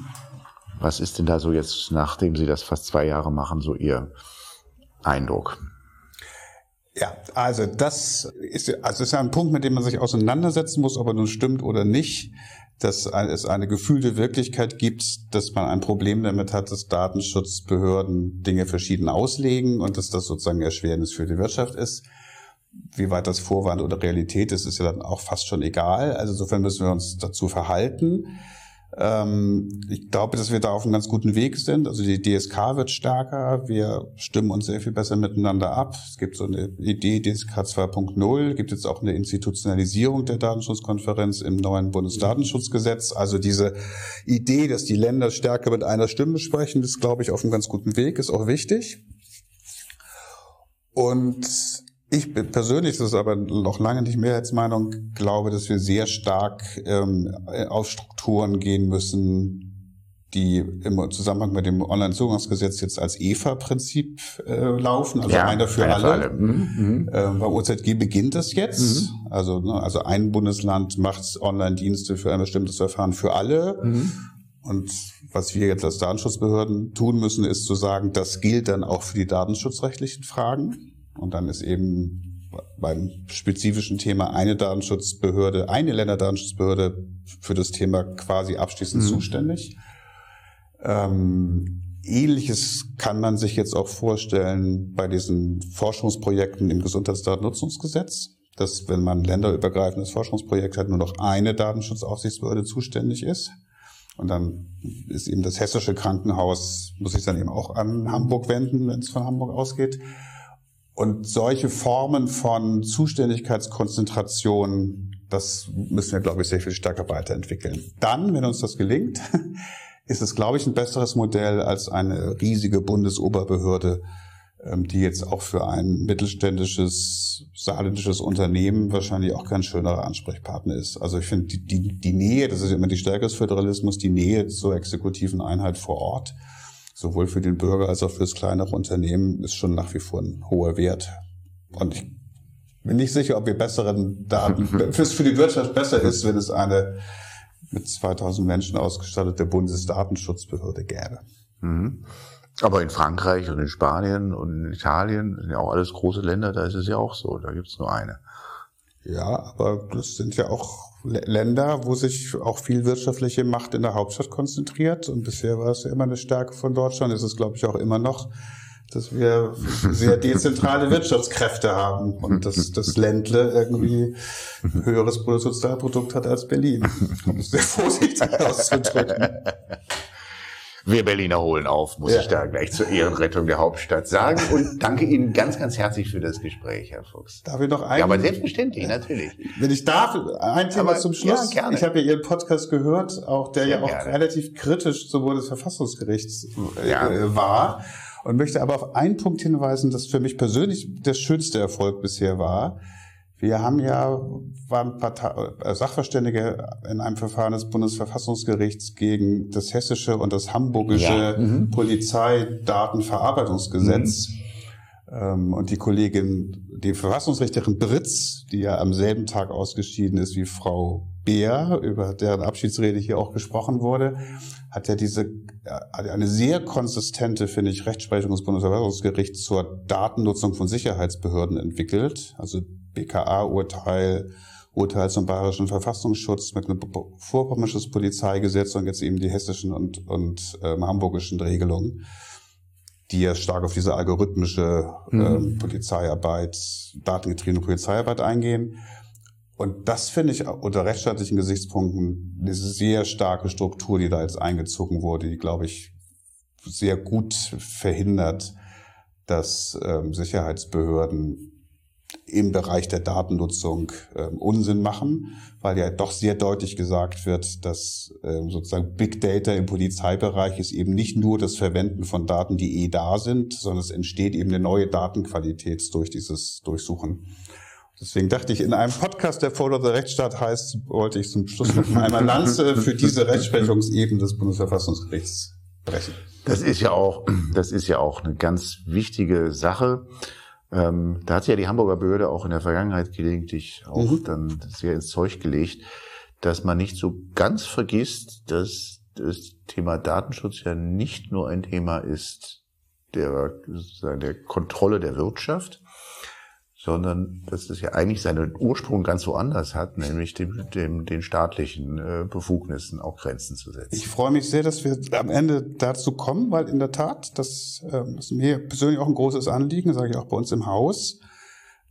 Was ist denn da so jetzt, nachdem Sie das fast zwei Jahre machen, so Ihr Eindruck? Ja, also das ist, also ist ja ein Punkt, mit dem man sich auseinandersetzen muss, ob er nun stimmt oder nicht, dass es eine gefühlte Wirklichkeit gibt, dass man ein Problem damit hat, dass Datenschutzbehörden Dinge verschieden auslegen und dass das sozusagen Erschwernis für die Wirtschaft ist. wie weit das Vorwand oder Realität ist, ist ja dann auch fast schon egal. Also insofern müssen wir uns dazu verhalten. Ähm, ich glaube, dass wir da auf einem ganz guten Weg sind. Also die D S K wird stärker. Wir stimmen uns sehr viel besser miteinander ab. Es gibt so eine Idee, D S K zwei Punkt null. Es gibt jetzt auch eine Institutionalisierung der Datenschutzkonferenz im neuen Bundesdatenschutzgesetz. Also diese Idee, dass die Länder stärker mit einer Stimme sprechen, ist, glaube ich, auf einem ganz guten Weg, ist auch wichtig. Und ich persönlich, das ist aber noch lange nicht Mehrheitsmeinung, glaube, dass wir sehr stark ähm, auf Strukturen gehen müssen, die im Zusammenhang mit dem Onlinezugangsgesetz jetzt als E V A-Prinzip äh, laufen, also ja, einer für einer alle. Für alle. Mhm. Ähm, beim O Z G beginnt das jetzt. Mhm. Also, ne, also ein Bundesland macht Online-Dienste für ein bestimmtes Verfahren für alle. Mhm. Und was wir jetzt als Datenschutzbehörden tun müssen, ist zu sagen, das gilt dann auch für die datenschutzrechtlichen Fragen. Und dann ist eben beim spezifischen Thema eine Datenschutzbehörde, eine Länderdatenschutzbehörde für das Thema quasi abschließend mhm. zuständig. Ähm, Ähnliches kann man sich jetzt auch vorstellen bei diesen Forschungsprojekten im Gesundheitsdatennutzungsgesetz, dass, wenn man länderübergreifendes Forschungsprojekt hat, nur noch eine Datenschutzaufsichtsbehörde zuständig ist. Und dann ist eben das hessische Krankenhaus, muss sich dann eben auch an Hamburg wenden, wenn es von Hamburg ausgeht. Und solche Formen von Zuständigkeitskonzentration, das müssen wir, glaube ich, sehr viel stärker weiterentwickeln. Dann, wenn uns das gelingt, ist es, glaube ich, ein besseres Modell als eine riesige Bundesoberbehörde, die jetzt auch für ein mittelständisches, saarländisches Unternehmen wahrscheinlich auch kein schönerer Ansprechpartner ist. Also ich finde, die, die, die Nähe, das ist immer die Stärke des Föderalismus, die Nähe zur exekutiven Einheit vor Ort, sowohl für den Bürger als auch für das kleinere Unternehmen, ist schon nach wie vor ein hoher Wert. Und ich bin nicht sicher, ob wir besseren Daten, für die Wirtschaft besser ist, wenn es eine mit zweitausend Menschen ausgestattete Bundesdatenschutzbehörde gäbe. Mhm. Aber in Frankreich und in Spanien und in Italien sind ja auch alles große Länder, da ist es ja auch so, da gibt es nur eine. Ja, aber das sind ja auch Länder, wo sich auch viel wirtschaftliche Macht in der Hauptstadt konzentriert. Und bisher war es ja immer eine Stärke von Deutschland. Ist es, glaube ich, auch immer noch, dass wir sehr dezentrale Wirtschaftskräfte haben und dass das Ländle irgendwie ein höheres Bruttosozialprodukt hat als Berlin, um es sehr vorsichtig auszudrücken. Wir Berliner holen auf, muss ja. ich da gleich zur Ehrenrettung der Hauptstadt sagen. Und danke Ihnen ganz, ganz herzlich für das Gespräch, Herr Fuchs. Darf ich noch einen? Ja, aber selbstverständlich, natürlich. Wenn ich darf, ein Thema aber, zum Schluss. Ja, gerne. Ich habe ja Ihren Podcast gehört, auch der Sehr ja auch gerne. relativ kritisch zum Bundesverfassungsgerichts ja. äh, war. Und möchte aber auf einen Punkt hinweisen, das für mich persönlich der schönste Erfolg bisher war. Wir haben ja, waren Partei, äh, Sachverständige in einem Verfahren des Bundesverfassungsgerichts gegen das hessische und das hamburgische ja. mhm. Polizeidatenverarbeitungsgesetz. Mhm. Ähm, und die Kollegin, die Verfassungsrichterin Britz, die ja am selben Tag ausgeschieden ist wie Frau Beer, über deren Abschiedsrede hier auch gesprochen wurde, hat ja diese, eine sehr konsistente, finde ich, Rechtsprechung des Bundesverfassungsgerichts zur Datennutzung von Sicherheitsbehörden entwickelt. Also B K A-Urteil, Urteil zum Bayerischen Verfassungsschutz, Mecklenburg-Vorpommersches Polizeigesetz und jetzt eben die hessischen und, und ähm, hamburgischen Regelungen, die ja stark auf diese algorithmische ähm, mhm. Polizeiarbeit, datengetriebene Polizeiarbeit eingehen. Und das finde ich unter rechtsstaatlichen Gesichtspunkten eine sehr starke Struktur, die da jetzt eingezogen wurde, die, glaube ich, sehr gut verhindert, dass ähm, Sicherheitsbehörden im Bereich der Datennutzung ähm, Unsinn machen, weil ja doch sehr deutlich gesagt wird, dass ähm, sozusagen Big Data im Polizeibereich ist eben nicht nur das Verwenden von Daten, die eh da sind, sondern es entsteht eben eine neue Datenqualität durch dieses Durchsuchen. Deswegen dachte ich, in einem Podcast, der Follow the Rechtsstaat heißt, wollte ich zum Schluss noch einmal Lanze für diese Rechtsprechungsebene des Bundesverfassungsgerichts brechen. Das ist ja auch, das ist ja auch eine ganz wichtige Sache. Ähm, da hat ja die Hamburger Behörde auch in der Vergangenheit gelegentlich auch mhm. dann sehr ins Zeug gelegt, dass man nicht so ganz vergisst, dass das Thema Datenschutz ja nicht nur ein Thema ist der, der Kontrolle der Wirtschaft, sondern dass es ja eigentlich seinen Ursprung ganz woanders hat, nämlich dem, dem, den staatlichen äh, Befugnissen auch Grenzen zu setzen. Ich freue mich sehr, dass wir am Ende dazu kommen, weil in der Tat, das äh, ist mir persönlich auch ein großes Anliegen, sage ich auch bei uns im Haus,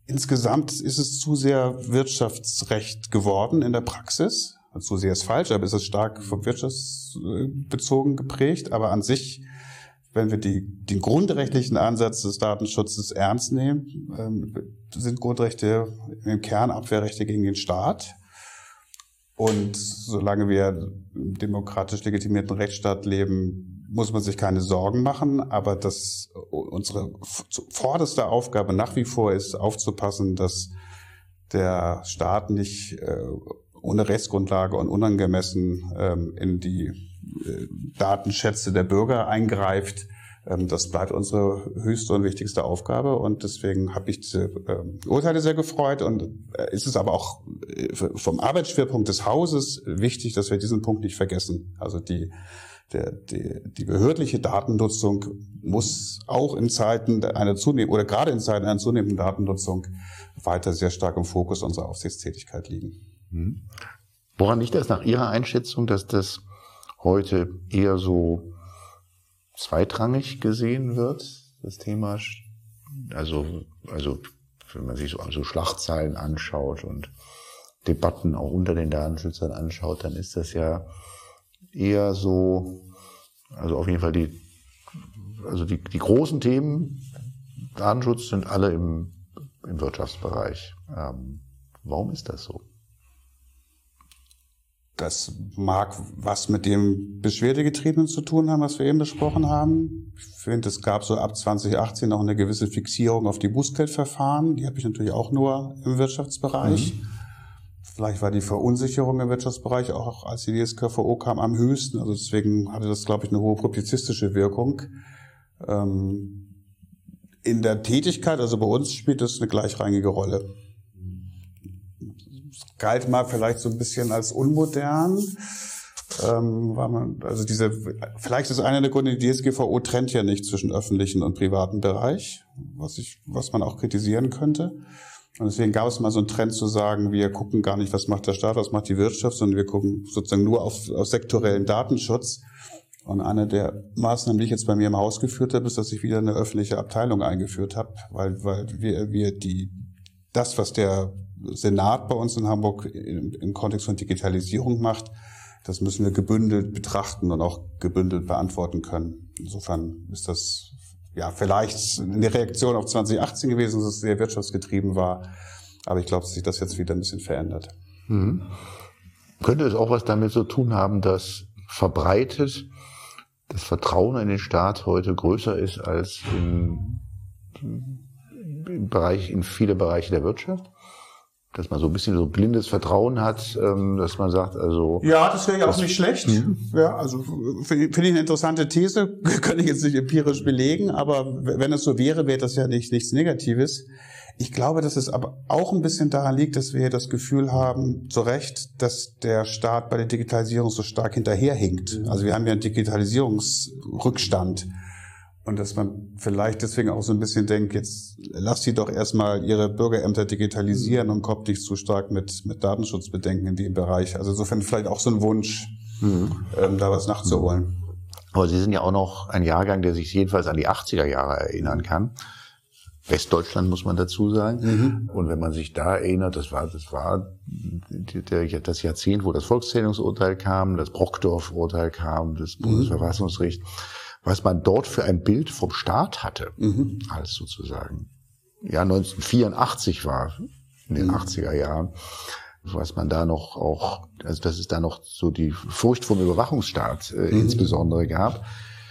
insgesamt ist es zu sehr Wirtschaftsrecht geworden in der Praxis. Zu sehr ist falsch, aber es ist stark vom wirtschaftsbezogen geprägt. Aber an sich, wenn wir die, den grundrechtlichen Ansatz des Datenschutzes ernst nehmen, ähm, sind Grundrechte im Kern Abwehrrechte gegen den Staat. Und solange wir im demokratisch legitimierten Rechtsstaat leben, muss man sich keine Sorgen machen. Aber das unsere vorderste Aufgabe nach wie vor ist, aufzupassen, dass der Staat nicht äh, ohne Rechtsgrundlage und unangemessen ähm, in die äh, Datenschätze der Bürger eingreift. Ähm, das bleibt unsere höchste und wichtigste Aufgabe. Und deswegen habe ich diese äh, Urteile sehr gefreut. Und äh, es ist aber auch äh, vom Arbeitsschwerpunkt des Hauses wichtig, dass wir diesen Punkt nicht vergessen. Also die Der, die, die behördliche Datennutzung muss auch in Zeiten einer zunehmenden oder gerade in Zeiten einer zunehmenden Datennutzung weiter sehr stark im Fokus unserer Aufsichtstätigkeit liegen. Mhm. Woran liegt das nach Ihrer Einschätzung, dass das heute eher so zweitrangig gesehen wird, das Thema? Also, also wenn man sich so, so Schlagzeilen anschaut und Debatten auch unter den Datenschützern anschaut, dann ist das ja eher so, also auf jeden Fall die, also die, die großen Themen Datenschutz sind alle im, im Wirtschaftsbereich. Ähm, warum ist das so? Das mag was mit dem Beschwerdegetriebenen zu tun haben, was wir eben besprochen haben. Ich finde, es gab so ab zwanzig achtzehn noch eine gewisse Fixierung auf die Bußgeldverfahren. Die habe ich natürlich auch nur im Wirtschaftsbereich. Mhm. Vielleicht war die Verunsicherung im Wirtschaftsbereich auch, als die D S G V O kam, am höchsten. Also deswegen hatte das, glaube ich, eine hohe publizistische Wirkung. Ähm, in der Tätigkeit, also bei uns, spielt das eine gleichrangige Rolle. Es galt mal vielleicht so ein bisschen als unmodern. Ähm, war man, also diese, vielleicht ist einer der Gründe, die D S G V O trennt ja nicht zwischen öffentlichen und privaten Bereich, was ich, was man auch kritisieren könnte. Und deswegen gab es mal so einen Trend zu sagen, wir gucken gar nicht, was macht der Staat, was macht die Wirtschaft, sondern wir gucken sozusagen nur auf, auf sektorellen Datenschutz. Und eine der Maßnahmen, die ich jetzt bei mir im Haus geführt habe, ist, dass ich wieder eine öffentliche Abteilung eingeführt habe, weil, weil wir, wir die, das, was der Senat bei uns in Hamburg im, im Kontext von Digitalisierung macht, das müssen wir gebündelt betrachten und auch gebündelt beantworten können. Insofern ist das ja vielleicht eine Reaktion auf zwanzig achtzehn gewesen, dass es sehr wirtschaftsgetrieben war. Aber ich glaube, dass sich das jetzt wieder ein bisschen verändert. Mhm. Könnte es auch was damit zu tun haben, dass verbreitet das Vertrauen in den Staat heute größer ist als in, in, Bereich, in viele Bereiche der Wirtschaft? Dass man so ein bisschen so blindes Vertrauen hat, dass man sagt, also... Ja, das wäre ja auch nicht schlecht. Mhm. Ja, also finde ich eine interessante These, kann ich jetzt nicht empirisch belegen, aber wenn es so wäre, wäre das ja nicht, nichts Negatives. Ich glaube, dass es aber auch ein bisschen daran liegt, dass wir das Gefühl haben, zu Recht, dass der Staat bei der Digitalisierung so stark hinterherhinkt. Also wir haben ja einen Digitalisierungsrückstand. Und dass man vielleicht deswegen auch so ein bisschen denkt, jetzt lass sie doch erstmal ihre Bürgerämter digitalisieren und kommt nicht zu stark mit, mit Datenschutzbedenken in dem Bereich. Also insofern vielleicht auch so ein Wunsch, mhm. ähm, da was nachzuholen. Aber Sie sind ja auch noch ein Jahrgang, der sich jedenfalls an die achtziger Jahre erinnern kann. Westdeutschland muss man dazu sagen. Mhm. Und wenn man sich da erinnert, das war, das war der, das Jahrzehnt, wo das Volkszählungsurteil kam, das Brockdorf-Urteil kam, das Bundesverfassungsgericht. Mhm. Was man dort für ein Bild vom Staat hatte, mhm. als sozusagen, ja, neunzehnhundertvierundachtzig war, in den mhm. achtziger Jahren, was man da noch auch, also dass es da noch so die Furcht vom Überwachungsstaat äh, mhm. insbesondere gab,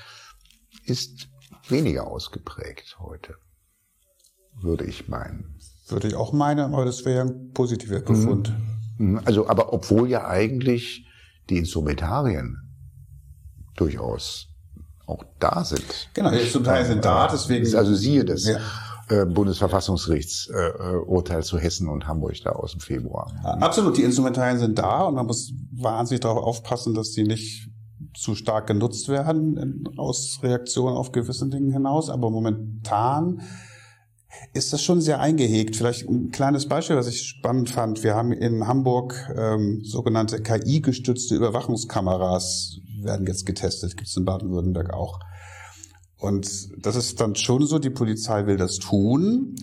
ist weniger ausgeprägt heute, würde ich meinen. Würde ich auch meinen, aber das wäre ja ein positiver Befund. Mhm. Also, aber obwohl ja eigentlich die Instrumentarien durchaus auch da sind. Genau, die Instrumentarien sind da, deswegen. Also siehe das ja. äh, Bundesverfassungsgerichtsurteil äh, zu Hessen und Hamburg da aus dem Februar. Absolut, die Instrumentarien sind da und man muss wahnsinnig darauf aufpassen, dass die nicht zu stark genutzt werden in, aus Reaktion auf gewisse Dinge hinaus. Aber momentan ist das schon sehr eingehegt. Vielleicht ein kleines Beispiel, was ich spannend fand. Wir haben in Hamburg ähm, sogenannte K I-gestützte Überwachungskameras werden jetzt getestet. Gibt es in Baden-Württemberg auch. Und das ist dann schon so, die Polizei will das tun.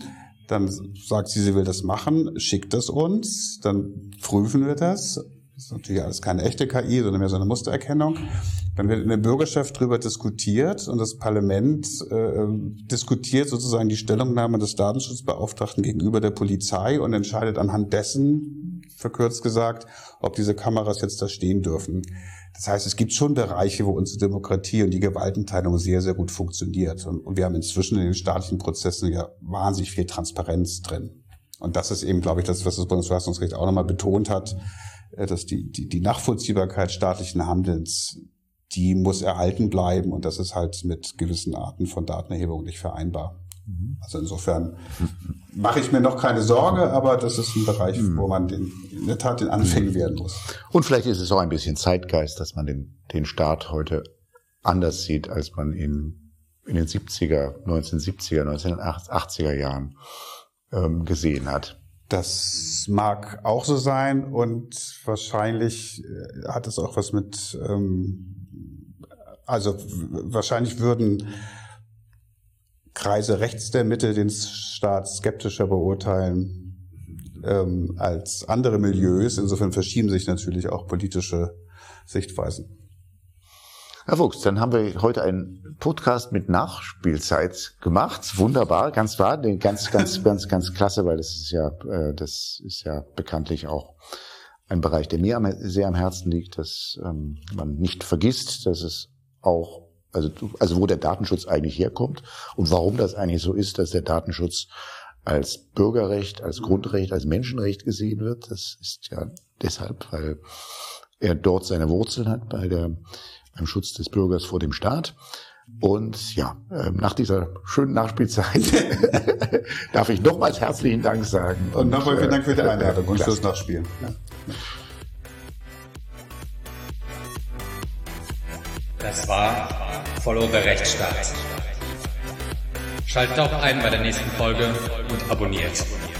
Dann sagt sie, sie will das machen, schickt es uns, dann prüfen wir das. Das ist natürlich alles keine echte K I, sondern mehr so eine Mustererkennung. Dann wird in der Bürgerschaft darüber diskutiert und das Parlament äh, diskutiert sozusagen die Stellungnahme des Datenschutzbeauftragten gegenüber der Polizei und entscheidet anhand dessen, verkürzt gesagt, ob diese Kameras jetzt da stehen dürfen. Das heißt, es gibt schon Bereiche, wo unsere Demokratie und die Gewaltenteilung sehr, sehr gut funktioniert. Und, und wir haben inzwischen in den staatlichen Prozessen ja wahnsinnig viel Transparenz drin. Und das ist eben, glaube ich, das, was das Bundesverfassungsgericht auch nochmal betont hat, dass die, die, die Nachvollziehbarkeit staatlichen Handelns, die muss erhalten bleiben und das ist halt mit gewissen Arten von Datenerhebung nicht vereinbar. Also insofern mache ich mir noch keine Sorge, aber das ist ein Bereich, wo man den, in der Tat den Anfängen werden muss. Und vielleicht ist es auch ein bisschen Zeitgeist, dass man den, den Staat heute anders sieht, als man ihn in den siebziger, neunzehnhundertsiebziger, neunzehnhundertachtziger Jahren ähm, gesehen hat. Das mag auch so sein und wahrscheinlich hat es auch was mit, ähm, also wahrscheinlich würden Kreise rechts der Mitte den Staat skeptischer beurteilen ähm, als andere Milieus. Insofern verschieben sich natürlich auch politische Sichtweisen. Herr Fuchs, dann haben wir heute einen Podcast mit Nachspielzeit gemacht. Wunderbar, ganz wahr, ganz, ganz, ganz, ganz klasse, weil das ist ja, äh, das ist ja bekanntlich auch ein Bereich, der mir am, sehr am Herzen liegt, dass ähm, man nicht vergisst, dass es auch, also, also wo der Datenschutz eigentlich herkommt und warum das eigentlich so ist, dass der Datenschutz als Bürgerrecht, als Grundrecht, als Menschenrecht gesehen wird. Das ist ja deshalb, weil er dort seine Wurzeln hat bei der beim Schutz des Bürgers vor dem Staat. Und ja, nach dieser schönen Nachspielzeit darf ich nochmals herzlichen Dank sagen. Und nochmal vielen Dank für die Einladung und fürs Nachspielen. Ja. Das war Follow the Rechtsstaat. Schaltet auch ein bei der nächsten Folge und abonniert.